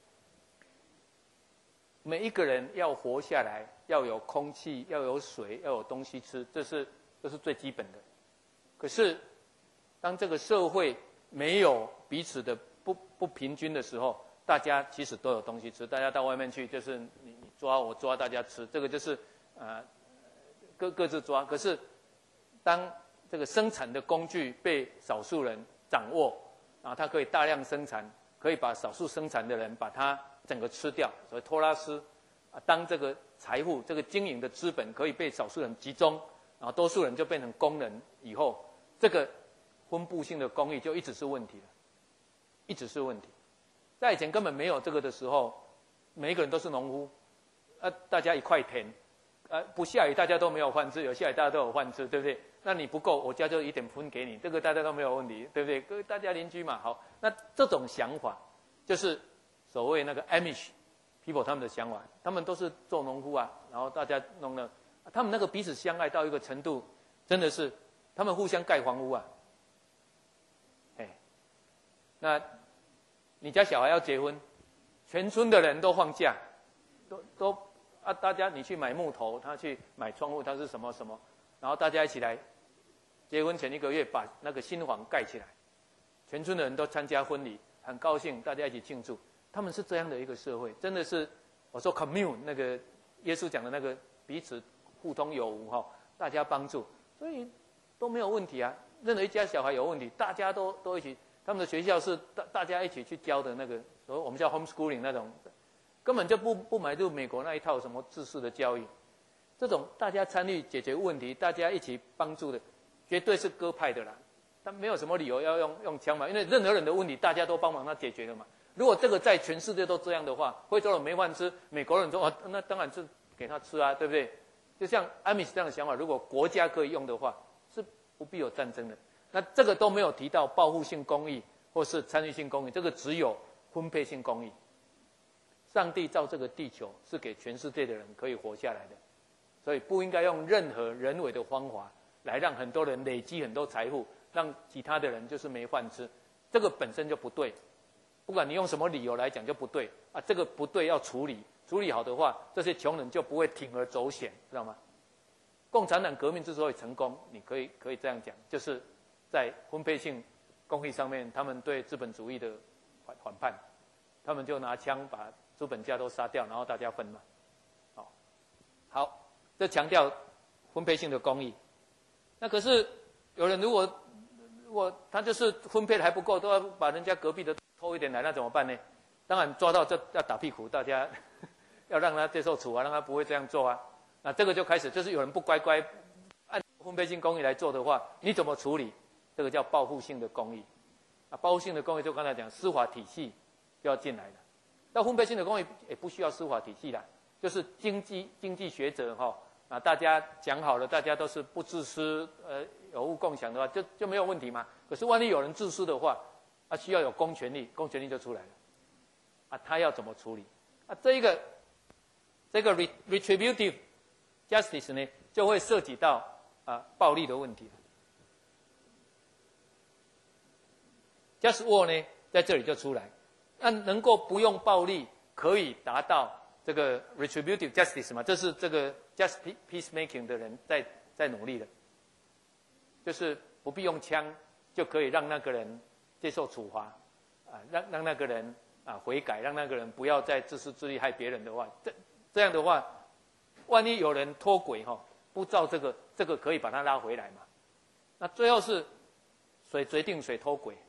每一个人要活下来，要有空气，要有水，要有东西吃，这是这是最基本的。可是，当这个社会没有彼此的不不平均的时候，大家其实都有东西吃。大家到外面去，就是你你抓我抓，大家吃，这个就是呃各各自抓。可是，当这个生产的工具被少数人掌握，然后他可以大量生产，可以把少数生产的人把它整个吃掉，所以托拉斯啊，当这个财富、这个经营的资本可以被少数人集中，然后多数人就变成工人以后，这个分布性的公益就一直是问题了，一直是问题。在以前根本没有这个的时候，每一个人都是农夫，啊，大家一块田，呃，不下雨大家都没有饭吃，有下雨大家都有饭吃，对不对？那你不够，我家就一点分给你，这个大家都没有问题，对不对？各大家邻居嘛，好，那这种想法就是所谓那个 Amish people 他们的想法，他们都是做农夫啊，然后大家弄了，他们那个彼此相爱到一个程度，真的是他们互相盖房屋啊，哎，那你家小孩要结婚，全村的人都放假，都都啊，大家你去买木头，他去买窗户，他是什么什么，然后大家一起来，结婚前一个月把那个新房盖起来，全村的人都参加婚礼，很高兴，大家一起庆祝。他们是这样的一个社会，真的是我说 commune 那个耶稣讲的那个彼此互通有无哈，大家帮助，所以都没有问题啊。任何一家小孩有问题，大家都都一起，他们的学校是大大家一起去教的那个，所以我们叫 homeschooling 那种，根本就不不买入美国那一套什么制式的教育。这种大家参与解决问题，大家一起帮助的，绝对是鸽派的啦。但没有什么理由要用用枪嘛，因为任何人的问题，大家都帮忙他解决了嘛。如果这个在全世界都这样的话，非洲人没饭吃，美国人说啊，那当然是给他吃啊，对不对？就像阿米斯这样的想法，如果国家可以用的话，是不必有战争的。那这个都没有提到报复性公益或是参与性公益，这个只有分配性公益。上帝造这个地球是给全世界的人可以活下来的，所以不应该用任何人为的方法来让很多人累积很多财富，让其他的人就是没饭吃，这个本身就不对。不管你用什么理由来讲就不对啊，这个不对要处理，处理好的话，这些穷人就不会铤而走险，知道吗？共产党革命之所以成功，你可以可以这样讲，就是在分配性公益上面，他们对资本主义的反反叛，他们就拿枪把资本家都杀掉，然后大家分嘛。好，好，这强调分配性的公益。那可是有人如果如果他就是分配的还不够，都要把人家隔壁的偷一点来，那怎么办呢？当然抓到就要打屁股，大家要让他接受处罚，让他不会这样做啊。那这个就开始，就是有人不乖乖按分配性公益来做的话，你怎么处理？这个叫报复性的公益。啊，报复性的公益就刚才讲，司法体系就要进来了。那分配性的公益也不需要司法体系啦，就是经济经济学者哈、哦、啊，大家讲好了，大家都是不自私，呃，有物共享的话，就就没有问题嘛。可是万一有人自私的话，他、啊、需要有公权力，公权力就出来了。啊，他要怎么处理？啊，这一个这个 retributive justice 呢，就会涉及到啊暴力的问题了。just war 呢，在这里就出来，那能够不用暴力，可以达到这个 retributive justice 嘛？这是这个 just peacemaking 的人在在努力的，就是不必用枪就可以让那个人接受处罚，啊，让让那个人啊悔改，让那个人不要再自私自利害别人的话，这这样的话，万一有人脱轨哈、哦，不照这个，这个可以把他拉回来嘛？那最后是谁决定谁脱轨？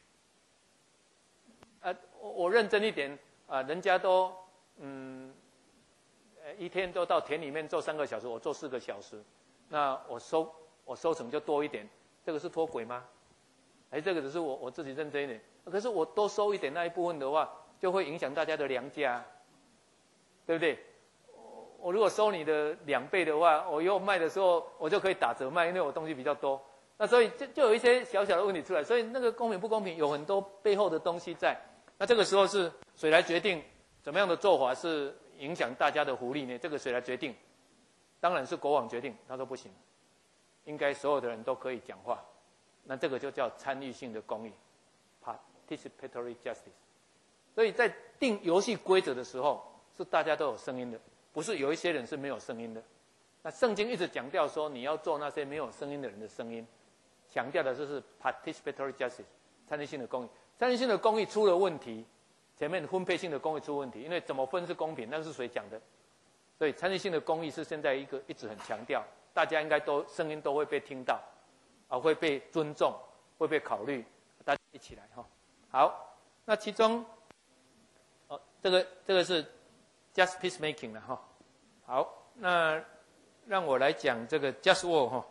啊，我我认真一点啊，人家都嗯，呃，一天都到田里面做三个小时，我做四个小时，那我收我收成就多一点， 这个是脱轨吗？哎，这个只是我我自己认真一点。可是我多收一点那一部分的话，就会影响大家的良价，对不对？我如果收你的两倍的话，我以后卖的时候我就可以打折卖，因为我东西比较多。那所以就就有一些小小的问题出来，所以那个公平不公平有很多背后的东西在。那这个时候是谁来决定怎么样的做法是影响大家的福利呢？这个谁来决定？当然是国王决定。他说不行，应该所有的人都可以讲话。那这个就叫参与性的公益 （participatory justice）。所以在定游戏规则的时候，是大家都有声音的。不是有一些人是没有声音的，那圣经一直强调说你要做那些没有声音的人的声音，强调的就是 participatory justice 参与性的公益。参与性的公益出了问题，前面分配性的公益出问题，因为怎么分是公平，那是谁讲的？所以参与性的公益是现在一个一直很强调，大家应该都声音都会被听到，啊会被尊重，会被考虑，大家一起来哈。好，那其中，哦这个这个是。Just peacemaking 了哈，好，那让我来讲这个 Just War 哈。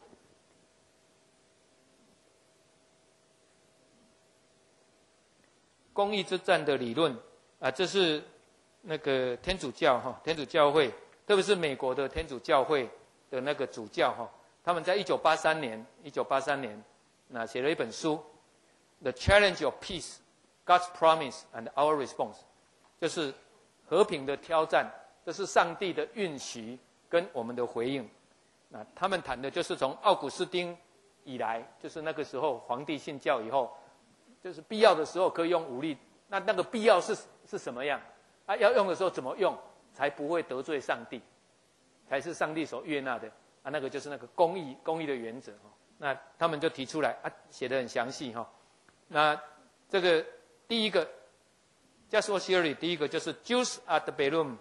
公义之战的理论啊，这是那个天主教哈，天主教会，特别是美国的天主教会的那个主教哈，他们在一九八三年，一九八三年，那写了一本书，《The Challenge of Peace: God's Promise and Our Response》，就是。和平的挑战，这是上帝的允许跟我们的回应。那他们谈的就是从奥古斯丁以来，就是那个时候皇帝信教以后，就是必要的时候可以用武力。那那个必要是是什么样？啊，要用的时候怎么用，才不会得罪上帝，才是上帝所悦纳的啊。那个就是那个公义公义的原则。那他们就提出来啊，写得很详细哈。那这个第一个。Just War Theory 第一个就是 Jus ad bellum，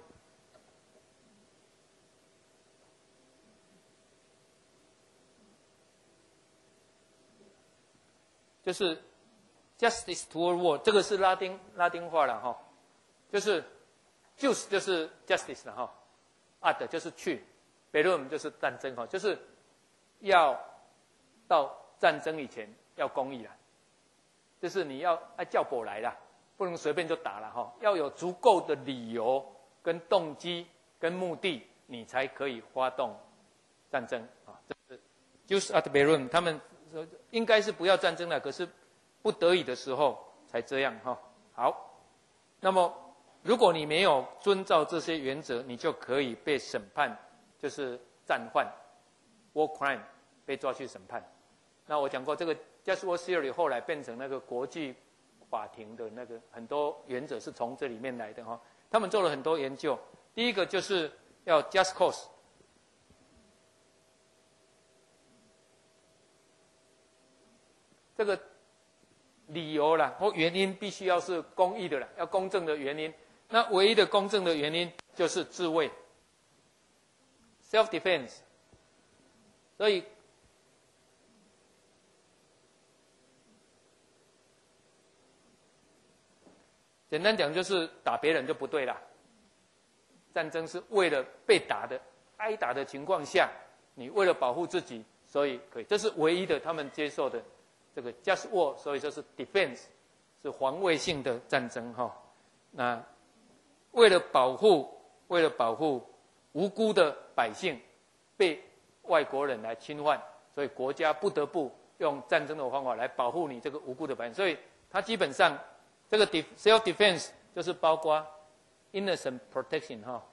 就是 Justice toward War， 这个是拉丁拉丁话了哈，就是 Jus 就是 Justice 了哈 ，ad 就是去 ，bellum 就是战争哈，就是要到战争以前要公义了，就是你要按教保来啦。不能随便就打了哈，要有足够的理由、跟动机、跟目的，你才可以发动战争啊。这是 Jus ad bellum， 他们说应该是不要战争了，可是不得已的时候才这样哈。好，那么如果你没有遵照这些原则，你就可以被审判，就是战犯 （war crime） 被抓去审判。那我讲过，这个 Just War Theory 后来变成那个国际。法庭的那个很多原则是从这里面来的哈，他们做了很多研究。第一个就是要 just cause， 这个理由啦或原因必须要是公义的啦，要公正的原因。那唯一的公正的原因就是自卫 （self defense）。所以。简单讲就是打别人就不对啦。战争是为了被打的、挨打的情况下，你为了保护自己，所以可以，这是唯一的他们接受的这个 just war， 所以说是 defense， 是防卫性的战争哈。那为了保护，为了保护无辜的百姓被外国人来侵犯，所以国家不得不用战争的方法来保护你这个无辜的百姓。所以它基本上。这个 self defense 就是包括 innocent protection 哈，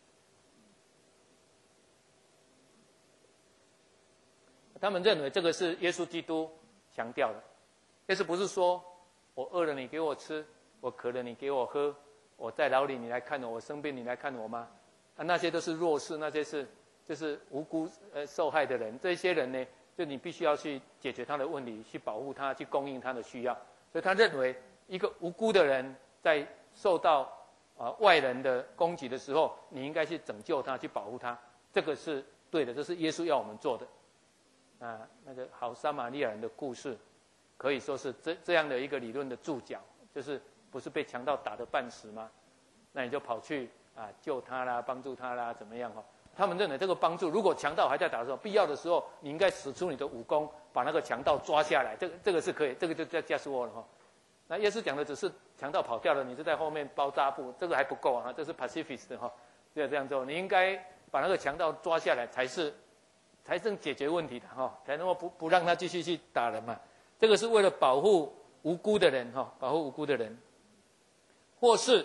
他们认为这个是耶稣基督强调的。耶稣不是说我饿了你给我吃，我渴了你给我喝，我在牢里你来看我，我生病你来看我吗？啊，那些都是弱势，那些是就是无辜呃受害的人。这些人呢，就你必须要去解决他的问题，去保护他，去供应他的需要。所以他认为。一个无辜的人在受到啊、呃、外人的攻击的时候，你应该去拯救他，去保护他，这个是对的，这是耶稣要我们做的。啊，那个好撒玛利亚人的故事，可以说是这这样的一个理论的注脚，就是不是被强盗打得半死吗？那你就跑去啊救他啦，帮助他啦，怎么样哈？ 他们认为这个帮助，如果强盗还在打的时候，必要的时候，你应该使出你的武功，把那个强盗抓下来。这个这个是可以，这个就叫 just war 了哈。那耶稣讲的只是强盗跑掉了，你是在后面包扎布，这个还不够啊，这是 pacifist 的哈，就要这样做。你应该把那个强盗抓下来，才是才能解决问题的哈，才能够不不让他继续去打人嘛。这个是为了保护无辜的人哈，保护无辜的人，或是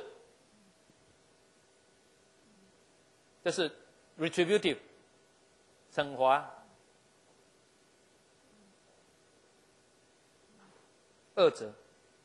这是 retributive 惩罚，二者。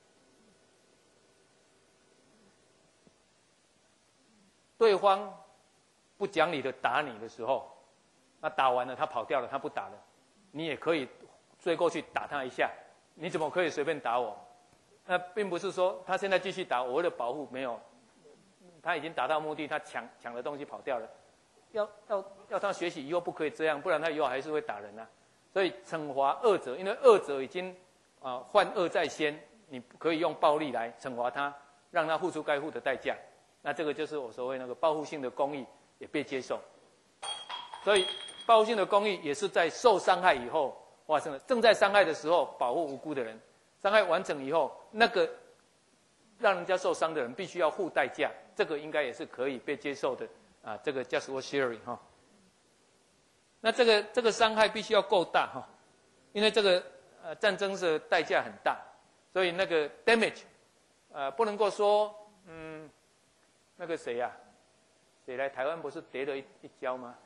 对方不讲理的打你的时候，那打完了他跑掉了，他不打了，你也可以追过去打他一下。你怎么可以随便打我？那并不是说他现在继续打，我为了保护没有，他已经达到目的，他抢抢了东西跑掉了。要要要他学习以后不可以这样，不然他以后还是会打人啊。所以惩罚恶者，因为恶者已经啊、呃、犯恶在先，你可以用暴力来惩罚他，让他付出该付的代价。那这个就是我所谓那个报复性的公益也被接受，所以报复性的公益也是在受伤害以后发生的。正在伤害的时候保护无辜的人，伤害完成以后，那个让人家受伤的人必须要付代价，这个应该也是可以被接受的啊。这个 just war theory 哈。那这个这个伤害必须要够大哈，因为这个呃战争是代价很大，所以那个 damage 呃不能够说嗯。那个谁呀、啊？谁来台湾不是跌了一一跤吗？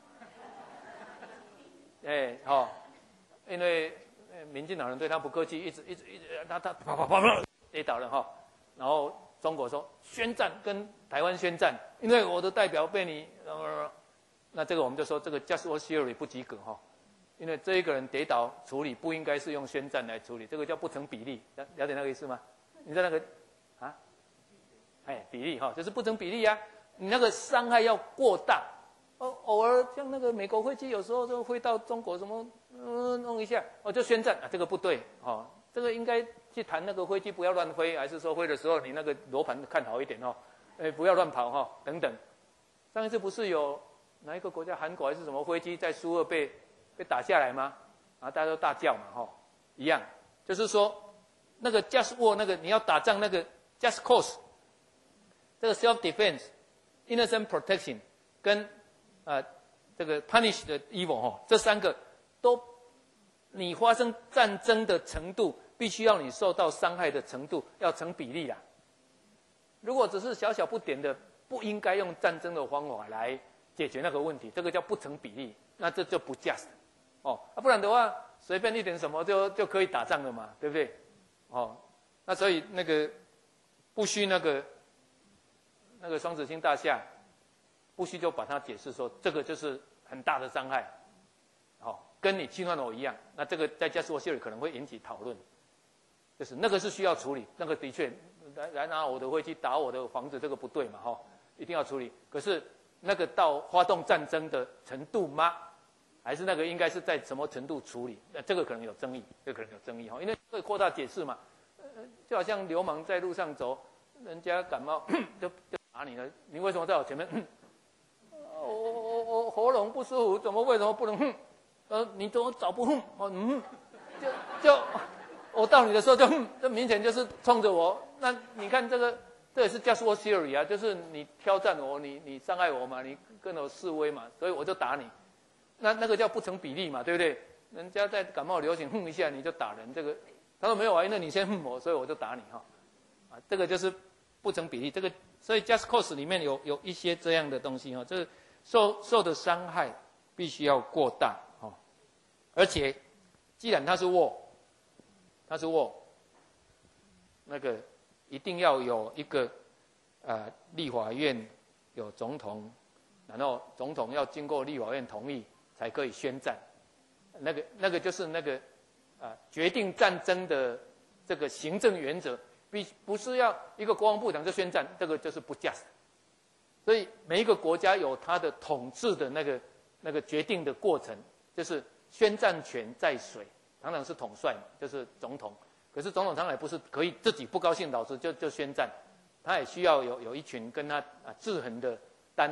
哎、欸，哦，因为民进党人对他不客气，一直一直一直，他他啪啪啪啪跌倒了哈。然后中国说宣战，跟台湾宣战，因为我的代表被你，呃、那这个我们就说这个 just war theory 不及格哈，因为这一个人跌倒处理不应该是用宣战来处理，这个叫不成比例，了了解那个意思吗？你在那个啊？哎，比例哈，就是不成比例啊！你那个伤害要过大，哦，偶尔像那个美国飞机有时候就飞到中国什么，嗯，弄一下，哦，就宣战啊，这个不对，哦，这个应该去谈那个飞机不要乱飞，还是说飞的时候你那个罗盘看好一点哦，哎，不要乱跑哈，等等。上一次不是有哪一个国家，韩国还是什么飞机在苏俄被被打下来吗？啊，大家都大叫嘛，哈，一样，就是说那个 just war 那个你要打仗那个 just cause。这个 self defense、innocent protection 跟呃这个 punish 的 evil 哈，这三个都你发生战争的程度，必须要你受到伤害的程度要成比例啦。如果只是小小不点的，不应该用战争的方法来解决那个问题，这个叫不成比例，那这就不 just 哦，啊不然的话随便一点什么就就可以打仗了嘛，对不对？哦，那所以那个不需那个。那个双子星大厦，不需就把它解释说，这个就是很大的伤害，好、哦，跟你侵犯我一样。那这个在just war theory可能会引起讨论，就是那个是需要处理，那个的确来来拿我的飞机打我的房子，这个不对嘛，哈、哦，一定要处理。可是那个到发动战争的程度吗？还是那个应该是在什么程度处理？那这个可能有争议，这个可能有争议哈，因为会扩大解释嘛，呃，就好像流氓在路上走，人家感冒就就。打你了，你为什么在我前面？我我我喉咙不舒服，怎么为什么不能？哼，呃，你怎么早不哼？哦，嗯，就就我到你的时候就哼，这明显就是冲着我。那你看这个，这也是 just war theory 啊，就是你挑战我，你你伤害我嘛，你跟我示威嘛，所以我就打你。那那个叫不成比例嘛，对不对？人家在感冒流行哼一下你就打人，这个他说没有啊，因为你先哼我，所以我就打你哈。啊，这个就是不成比例，这个。所以 just cause 里面有有一些这样的东西哈，这个受受的伤害必须要过大哈，而且既然它是 war， 它是 war， 那个一定要有一个呃立法院有总统，然后总统要经过立法院同意才可以宣战，那个那个就是那个啊、呃、决定战争的这个行政原则。必不是要一个国防部长就宣战，这个就是不 just。所以每一个国家有它的统治的那个那个决定的过程，就是宣战权在谁，常常是统帅嘛，就是总统。可是总统常常也不是可以自己不高兴老师就就宣战，他也需要有有一群跟他啊制衡的单位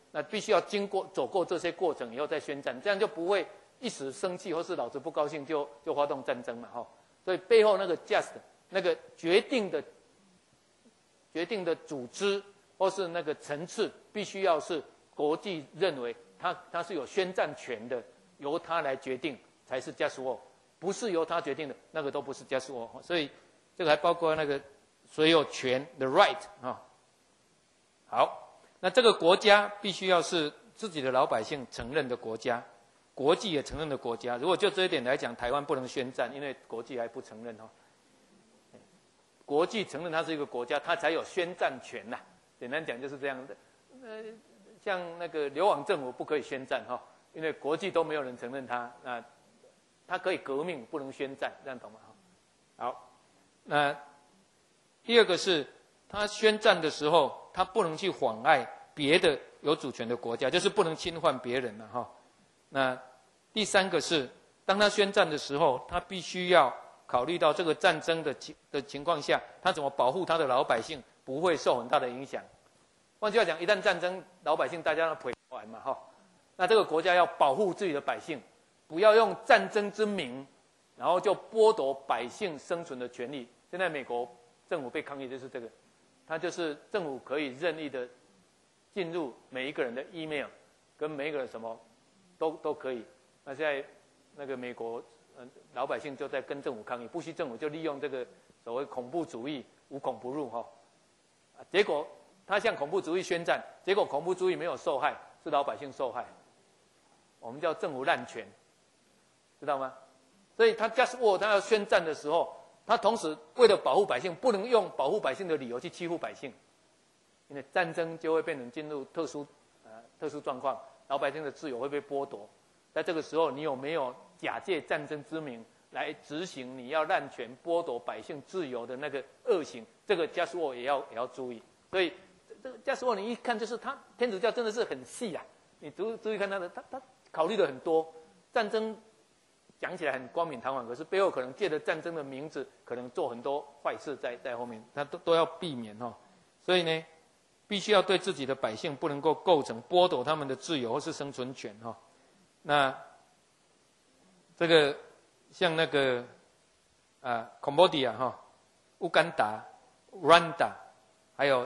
那必须要经过走过这些过程以后再宣战，这样就不会一时生气或是老子不高兴就就发动战争嘛，哈。所以背后那个 just 那个决定的决定的组织或是那个层次，必须要是国际认为他他是有宣战权的，由他来决定才是 just war， 不是由他决定的，那个都不是 just war。所以这个还包括那个所有权 the right 啊。好，那这个国家必须要是自己的老百姓承认的国家，国际也承认的国家。如果就这一点来讲，台湾不能宣战，因为国际还不承认哈。国际承认它是一个国家，它才有宣战权呐、啊。简单讲就是这样的。呃，像那个流亡政府不可以宣战哈，因为国际都没有人承认它。那它可以革命，不能宣战，这样懂吗？好，那第二个是，他宣战的时候，他不能去妨碍别的有主权的国家，就是不能侵犯别人了哈。那第三个是，当他宣战的时候，他必须要考虑到这个战争的情的情况下，他怎么保护他的老百姓不会受很大的影响。换句话讲，一旦战争，老百姓大家都赔完嘛哈。那这个国家要保护自己的百姓，不要用战争之名，然后就剥夺百姓生存的权利。现在美国政府被抗议就是这个，他就是政府可以任意的进入每一个人的 email， 跟每一个人什么都都可以。那现在那个美国呃老百姓就在跟政府抗议，不惜政府就利用这个所谓恐怖主义无孔不入哈。结果他向恐怖主义宣战，结果恐怖主义没有受害，是老百姓受害。我们叫政府滥权，知道吗？所以他 just war 他要宣战的时候，他同时为了保护百姓，不能用保护百姓的理由去欺负百姓，因为战争就会变成进入特殊呃特殊状况，老百姓的自由会被剥夺。在这个时候，你有没有假借战争之名来执行你要滥权剥夺百姓自由的那个恶行？这个 just war 也要也要注意。所以这个 just war 你一看就是他天主教真的是很细啊，你注注意看他的他他考虑的很多。战争讲起来很光明堂皇，可是背后可能借着战争的名字，可能做很多坏事在在后面，他都都要避免哦。所以呢，必须要对自己的百姓不能够构成剥夺他们的自由或是生存权哈。那这个像那个啊 ，Cambodia 哈，乌干达、Rwanda， 还有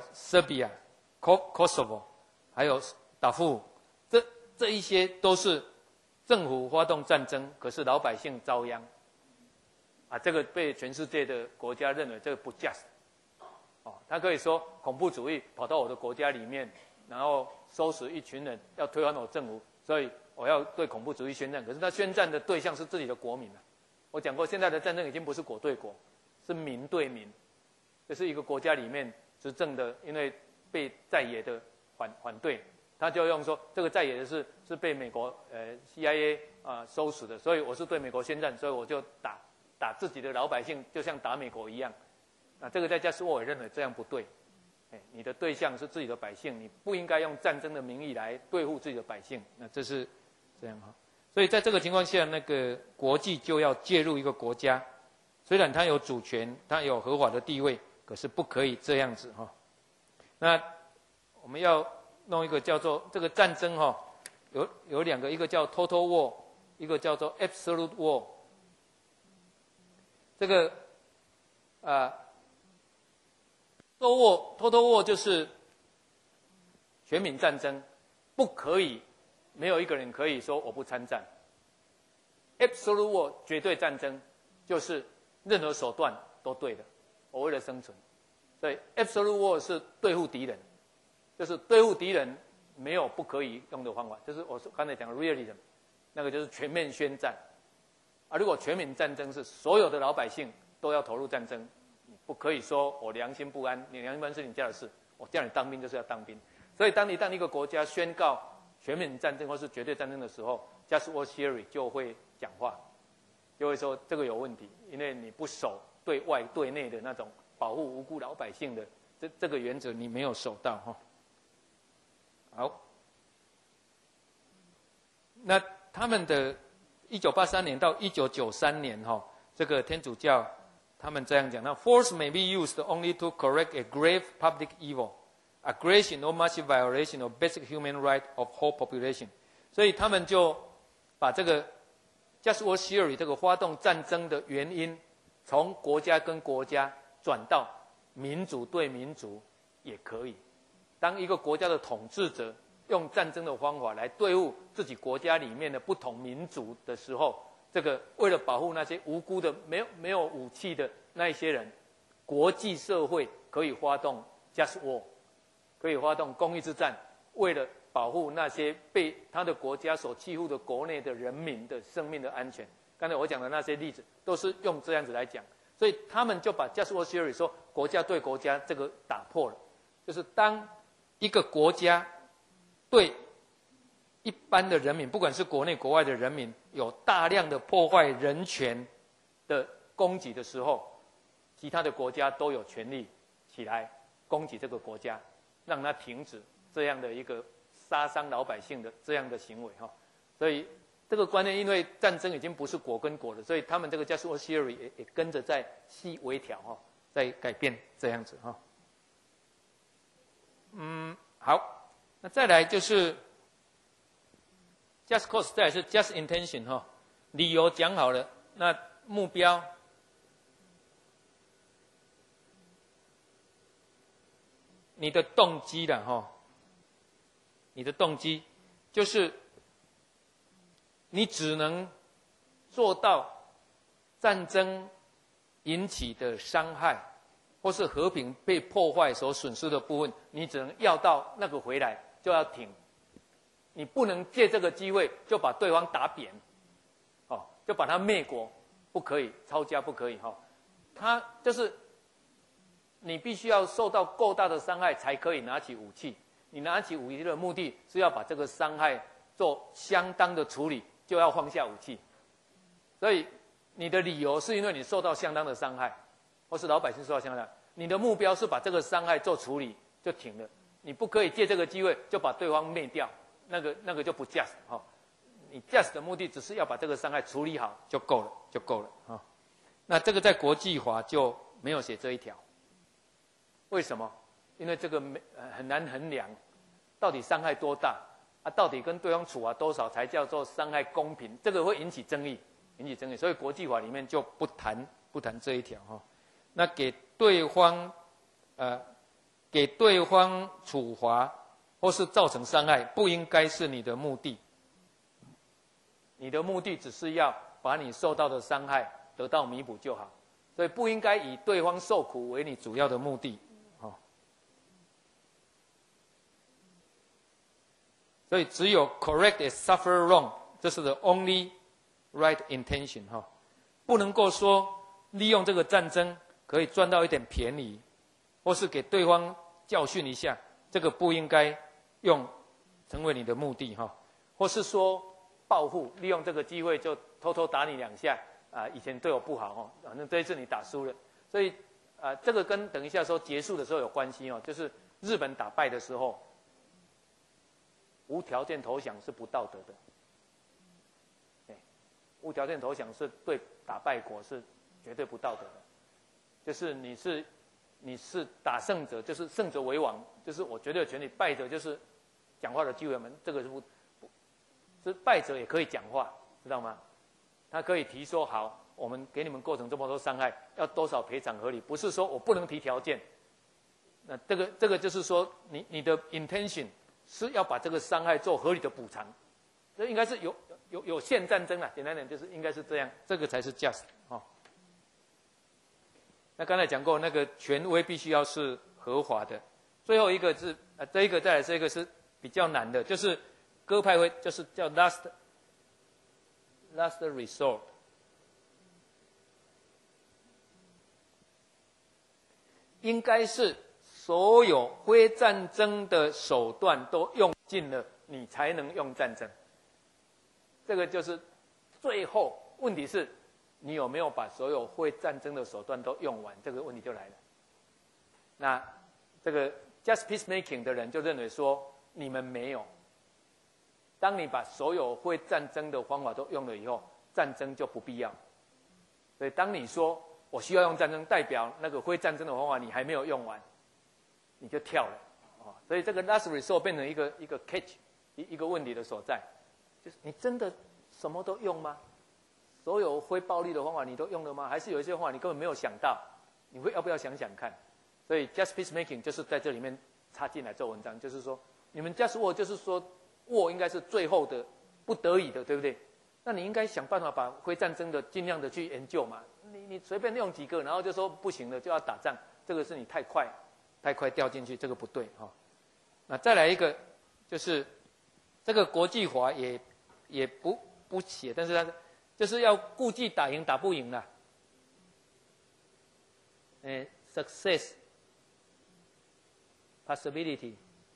Serbia、Kosovo， 还有达富，这这一些都是政府发动战争，可是老百姓遭殃，啊，这个被全世界的国家认为这个不 just， 哦，他可以说恐怖主义跑到我的国家里面，然后收拾一群人要推翻我政府，所以我要对恐怖主义宣战。可是他宣战的对象是自己的国民啊。我讲过，现在的战争已经不是国对国，是民对民，就是一个国家里面执政的，因为被在野的反反对。他就用说，这个在野的是是被美国呃 C I A 啊、呃、收拾的，所以我是对美国宣战，所以我就打打自己的老百姓，就像打美国一样。那这个在just war也认为这样不对，哎，你的对象是自己的百姓，你不应该用战争的名义来对付自己的百姓。那这是这样哈。所以在这个情况下，那个国际就要介入一个国家，虽然它有主权，它有合法的地位，可是不可以这样子哈。那我们要弄一个叫做这个战争哈，有有两个，一个叫 total war， 一个叫做 absolute war。这个啊 ，total war total war 就是全民战争，不可以没有一个人可以说我不参战。absolute war 绝对战争，就是任何手段都对的，我为了生存。所以 absolute war 是对付敌人。就是对付敌人没有不可以用的方法，就是我刚才讲的 realism， 那个就是全面宣战。啊，如果全民战争是所有的老百姓都要投入战争，你不可以说我良心不安，你良心不安是你家的事，我叫你当兵就是要当兵。所以当你当一个国家宣告全面战争或是绝对战争的时候 ，just war theory 就会讲话，就会说这个有问题，因为你不守对外对内的那种保护无辜老百姓的这这个原则，你没有守到哈。好，那他们的一九八三年到一九九三年哈，这个天主教他们这样讲，那 force may be used only to correct a grave public evil， aggression or massive violation of basic human right of whole population。所以他们就把这个 just war theory 这个发动战争的原因，从国家跟国家转到民族对民族也可以。当一个国家的统治者用战争的方法来对付自己国家里面的不同民族的时候，这个为了保护那些无辜的没有没有武器的那一些人，国际社会可以发动 just war， 可以发动公义之战，为了保护那些被他的国家所欺负的国内的人民的生命的安全。刚才我讲的那些例子都是用这样子来讲，所以他们就把 just war theory 说国家对国家这个打破了，就是当一个国家对一般的人民，不管是国内国外的人民，有大量的破坏人权的攻击的时候，其他的国家都有权利起来攻击这个国家，让它停止这样的一个杀伤老百姓的这样的行为哈。所以这个观念，因为战争已经不是国跟国了，所以他们这个 just war theory 也也跟着在细微调哈，在改变这样子哈。嗯，好，那再来就是 just cause， 再来是 just intention 哈，理由讲好了，那目标，你的动机了哈，你的动机就是你只能做到战争引起的伤害，或是和平被破坏所损失的部分，你只能要到那个回来就要停，你不能借这个机会就把对方打扁，哦，就把他灭国，不可以，抄家不可以哈、哦。他就是你必须要受到够大的伤害才可以拿起武器，你拿起武器的目的是要把这个伤害做相当的处理，就要放下武器。所以你的理由是因为你受到相当的伤害，或是老百姓受到相当，你的目标是把这个伤害做处理就停了，你不可以借这个机会就把对方灭掉，那个那个就不 just 哈、哦。你 just 的目的只是要把这个伤害处理好就够了，就够了哈、哦。那这个在国际法就没有写这一条，为什么？因为这个没很难衡量，到底伤害多大啊？到底跟对方处罚多少才叫做伤害公平？这个会引起争议，引起争议。所以国际法里面就不谈不谈这一条哈、哦。那给对方，呃，给对方处罚或是造成伤害，不应该是你的目的。你的目的只是要把你受到的伤害得到弥补就好，所以不应该以对方受苦为你主要的目的。哦，所以只有 correct and suffer wrong， 这是 the only right intention 哈、哦，不能够说利用这个战争可以赚到一点便宜，或是给对方教训一下，这个不应该用成为你的目的哈、哦，或是说报复，利用这个机会就偷偷打你两下啊！以前对我不好哦，反正这一次你打输了，所以啊，这个跟等一下说结束的时候有关系哦，就是日本打败的时候，无条件投降是不道德的，对，无条件投降是对打败国是绝对不道德的，就是你是你是打胜者，就是胜者为王，就是我绝对有权利，败者就是讲话的机会们，这个是不。是败者也可以讲话，知道吗？他可以提说好，我们给你们构成这么多伤害，要多少赔偿合理？不是说我不能提条件。那这个这个就是说，你你的 intention 是要把这个伤害做合理的补偿，这应该是有有有限战争啊。简单点就是应该是这样，这个才是 just 哦。那刚才讲过，那个权威必须要是合法的。最后一个是呃，这一个再来这个是比较难的，就是。鸽派会就是叫 last last resort， 应该是所有非战争的手段都用尽了，你才能用战争。这个就是最后问题是，你有没有把所有非战争的手段都用完？这个问题就来了。那这个 just peacemaking 的人就认为说，你们没有。当你把所有会战争的方法都用了以后，战争就不必要。所以当你说我需要用战争，代表那个会战争的方法你还没有用完，你就跳了， 啊，所以这个 last resort 变成一个一个 catch 一一个问题的所在，就是你真的什么都用吗？所有非暴力的方法你都用了吗？还是有一些方法你根本没有想到？你会要不要想想看？所以 just peacemaking 就是在这里面插进来做文章，就是说你们 just war 就是说 war 应该是最后的不得已的，对不对？那你应该想办法把非战争的尽量的去研究嘛。你你随便用几个，然后就说不行了就要打仗，这个是你太快太快掉进去，这个不对哈、哦。那再来一个就是这个国际法也也不不写，但是它就是要顾忌打赢打不赢啦。诶 ，success possibility，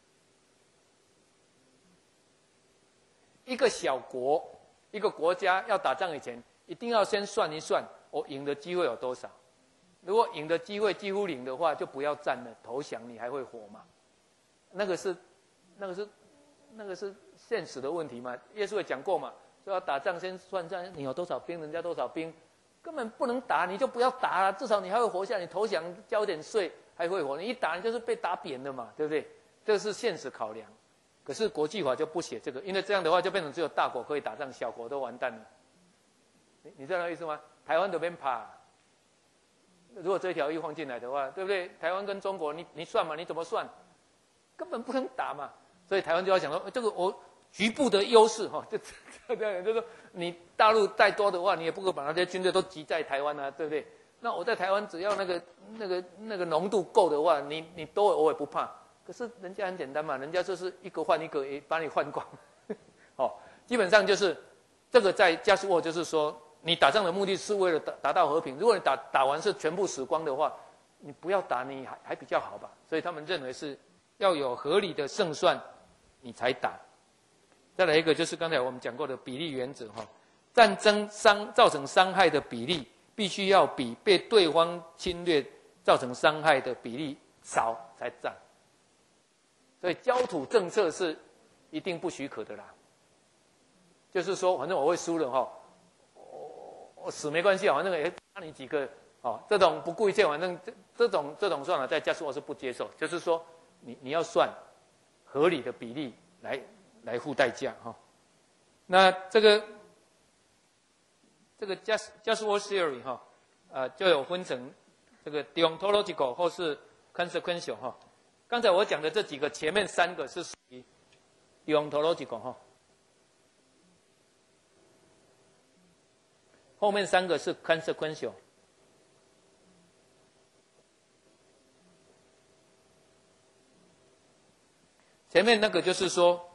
一个小国一个国家要打仗以前，一定要先算一算我赢的机会有多少。如果赢的机会几乎零的话，就不要战了，投降你还会活吗？那个是那个是那个是现实的问题嘛。耶稣也讲过嘛，说要打仗先算算你有多少兵，人家多少兵，根本不能打，你就不要打了，至少你还会活下来。你投降交点税还会活，你一打你就是被打扁的嘛，对不对？这是现实考量。可是国际法就不写这个，因为这样的话就变成只有大国可以打仗，小国都完蛋了。你你知道那意思吗？台湾都边怕。如果这条一放进来的话，对不对？台湾跟中国，你你算嘛？你怎么算？根本不能打嘛。所以台湾就要想说，这个我局部的优势哈，就这样，就是说你大陆再多的话，你也不可把那些军队都集在台湾啊，对不对？那我在台湾只要那个那个那个浓度够的话，你你多我也不怕。可是人家很简单嘛，人家就是一个换一个，也把你换光。哦，基本上就是这个在加斯沃就是说。你打仗的目的是为了达达到和平。如果你打打完是全部死光的话，你不要打，你还还比较好吧。所以他们认为是要有合理的胜算，你才打。再来一个就是刚才我们讲过的比例原则哈，战争伤造成伤害的比例必须要比被对方侵略造成伤害的比例少才战。所以焦土政策是一定不许可的啦。就是说，反正我会输了哈。我死没关系，反正也打你几个哦。这种不顾一切，反正这这种这种算了，在加斯沃是不接受。就是说，你你要算合理的比例来来付代价哈、哦。那这个这个加斯加斯沃 theory 哈、哦，呃，就有分成这个 deontological 或是 consequential 哈、哦。刚才我讲的这几个，前面三个是属于 deontological 哈、哦。后面三个是 consequential。前面那个就是说，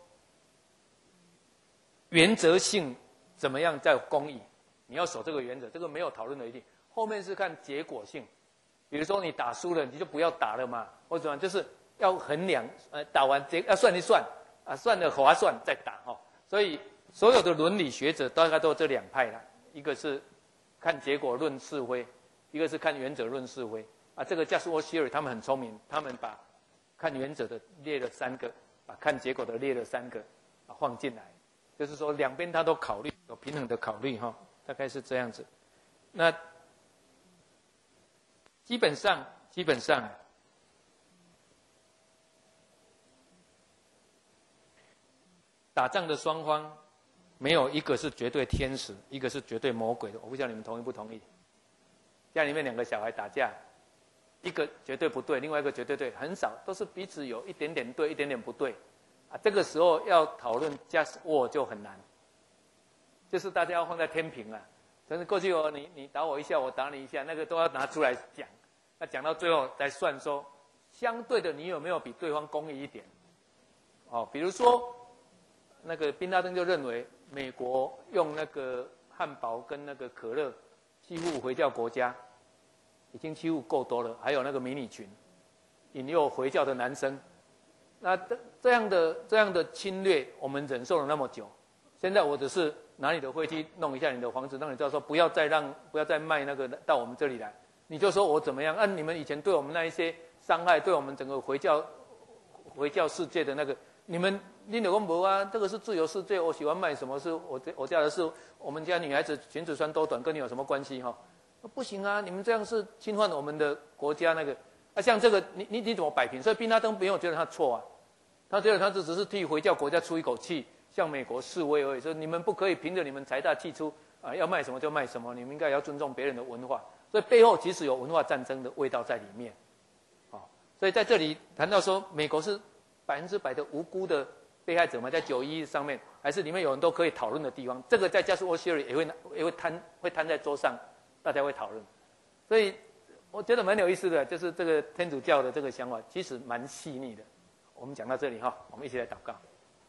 原则性怎么样在公益，你要守这个原则，这个没有讨论的余地。后面是看结果性，比如说你打输了，你就不要打了嘛，或者就是要衡量，呃，打完结要算一算，啊，算了划算再打哈、哦。所以所有的伦理学者大概都有这两派啦。一个是看结果论是非，一个是看原则论是非啊。这个加斯沃希尔他们很聪明，他们把看原则的列了三个，把看结果的列了三个啊放进来，就是说两边他都考虑，有平衡的考虑哈，大概是这样子。那基本上基本上打仗的双方。没有一个是绝对天使，一个是绝对魔鬼的。我不知道你们同意不同意？家里面两个小孩打架，一个绝对不对，另外一个绝对对，很少都是彼此有一点点对，一点点不对。啊，这个时候要讨论 just war 就很难，就是大家要放在天平啊。但是过去哦，你你打我一下，我打你一下，那个都要拿出来讲。那讲到最后再算说，相对的你有没有比对方公义一点？哦，比如说那个宾拉登就认为。美国用那个汉堡跟那个可乐欺负回教国家，已经欺负够多了。还有那个迷你裙，引诱回教的男生，那这样的这样的侵略，我们忍受了那么久。现在我只是拿你的飞机弄一下你的房子，让你知道说不要再让不要再卖那个到我们这里来。你就说我怎么样？按、啊、你们以前对我们那一些伤害，对我们整个回教回教世界的那个。你们你老公无啊？这个是自由世界，我喜欢卖什么是我我家的事，我们家女孩子裙子穿多短，跟你有什么关系哈？不行啊！你们这样是侵犯我们的国家那个啊，像这个你你你怎么摆平？所以宾拉登没有觉得他错啊，他觉得他这只是替回教国家出一口气，向美国示威而已，说你们不可以凭着你们财大气粗啊，要卖什么就卖什么，你们应该也要尊重别人的文化。所以背后其实有文化战争的味道在里面，啊，所以在这里谈到说美国是百分之百的无辜的被害者嘛，在九一一上面，还是里面有很多可以讨论的地方。这个在 Just War Theory 也会也会摊会摊在桌上，大家会讨论。所以我觉得蛮有意思的，就是这个天主教的这个想法，其实蛮细腻的。我们讲到这里哈，我们一起来祷告。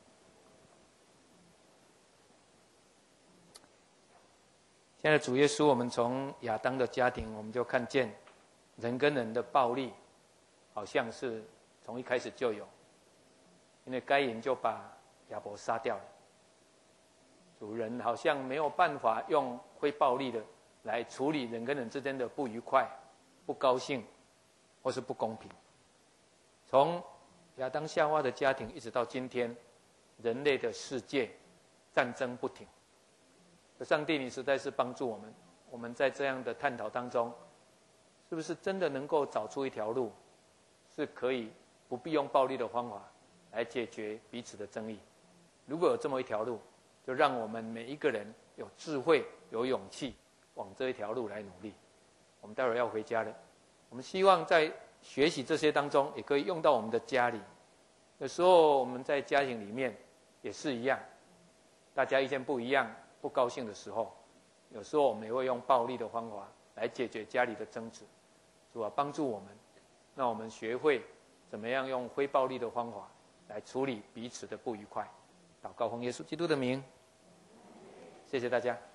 现在主耶稣，我们从亚当的家庭，我们就看见人跟人的暴力，好像是从一开始就有，因为该隐就把亚伯杀掉了。主人好像没有办法用非暴力的来处理人跟人之间的不愉快、不高兴，或是不公平。从亚当夏娃的家庭一直到今天，人类的世界战争不停。上帝，你实在是帮助我们，我们在这样的探讨当中，是不是真的能够找出一条路，是可以不必用暴力的方法来解决彼此的争议？如果有这么一条路，就让我们每一个人有智慧、有勇气，往这一条路来努力。我们待会儿要回家了，我们希望在学习这些当中，也可以用到我们的家里。有时候我们在家庭里面也是一样，大家意见不一样，不高兴的时候，有时候我们也会用暴力的方法来解决家里的争执。主啊，帮助我们，让我们学会怎么样用非暴力的方法来处理彼此的不愉快。祷告奉耶稣基督的名，谢谢大家。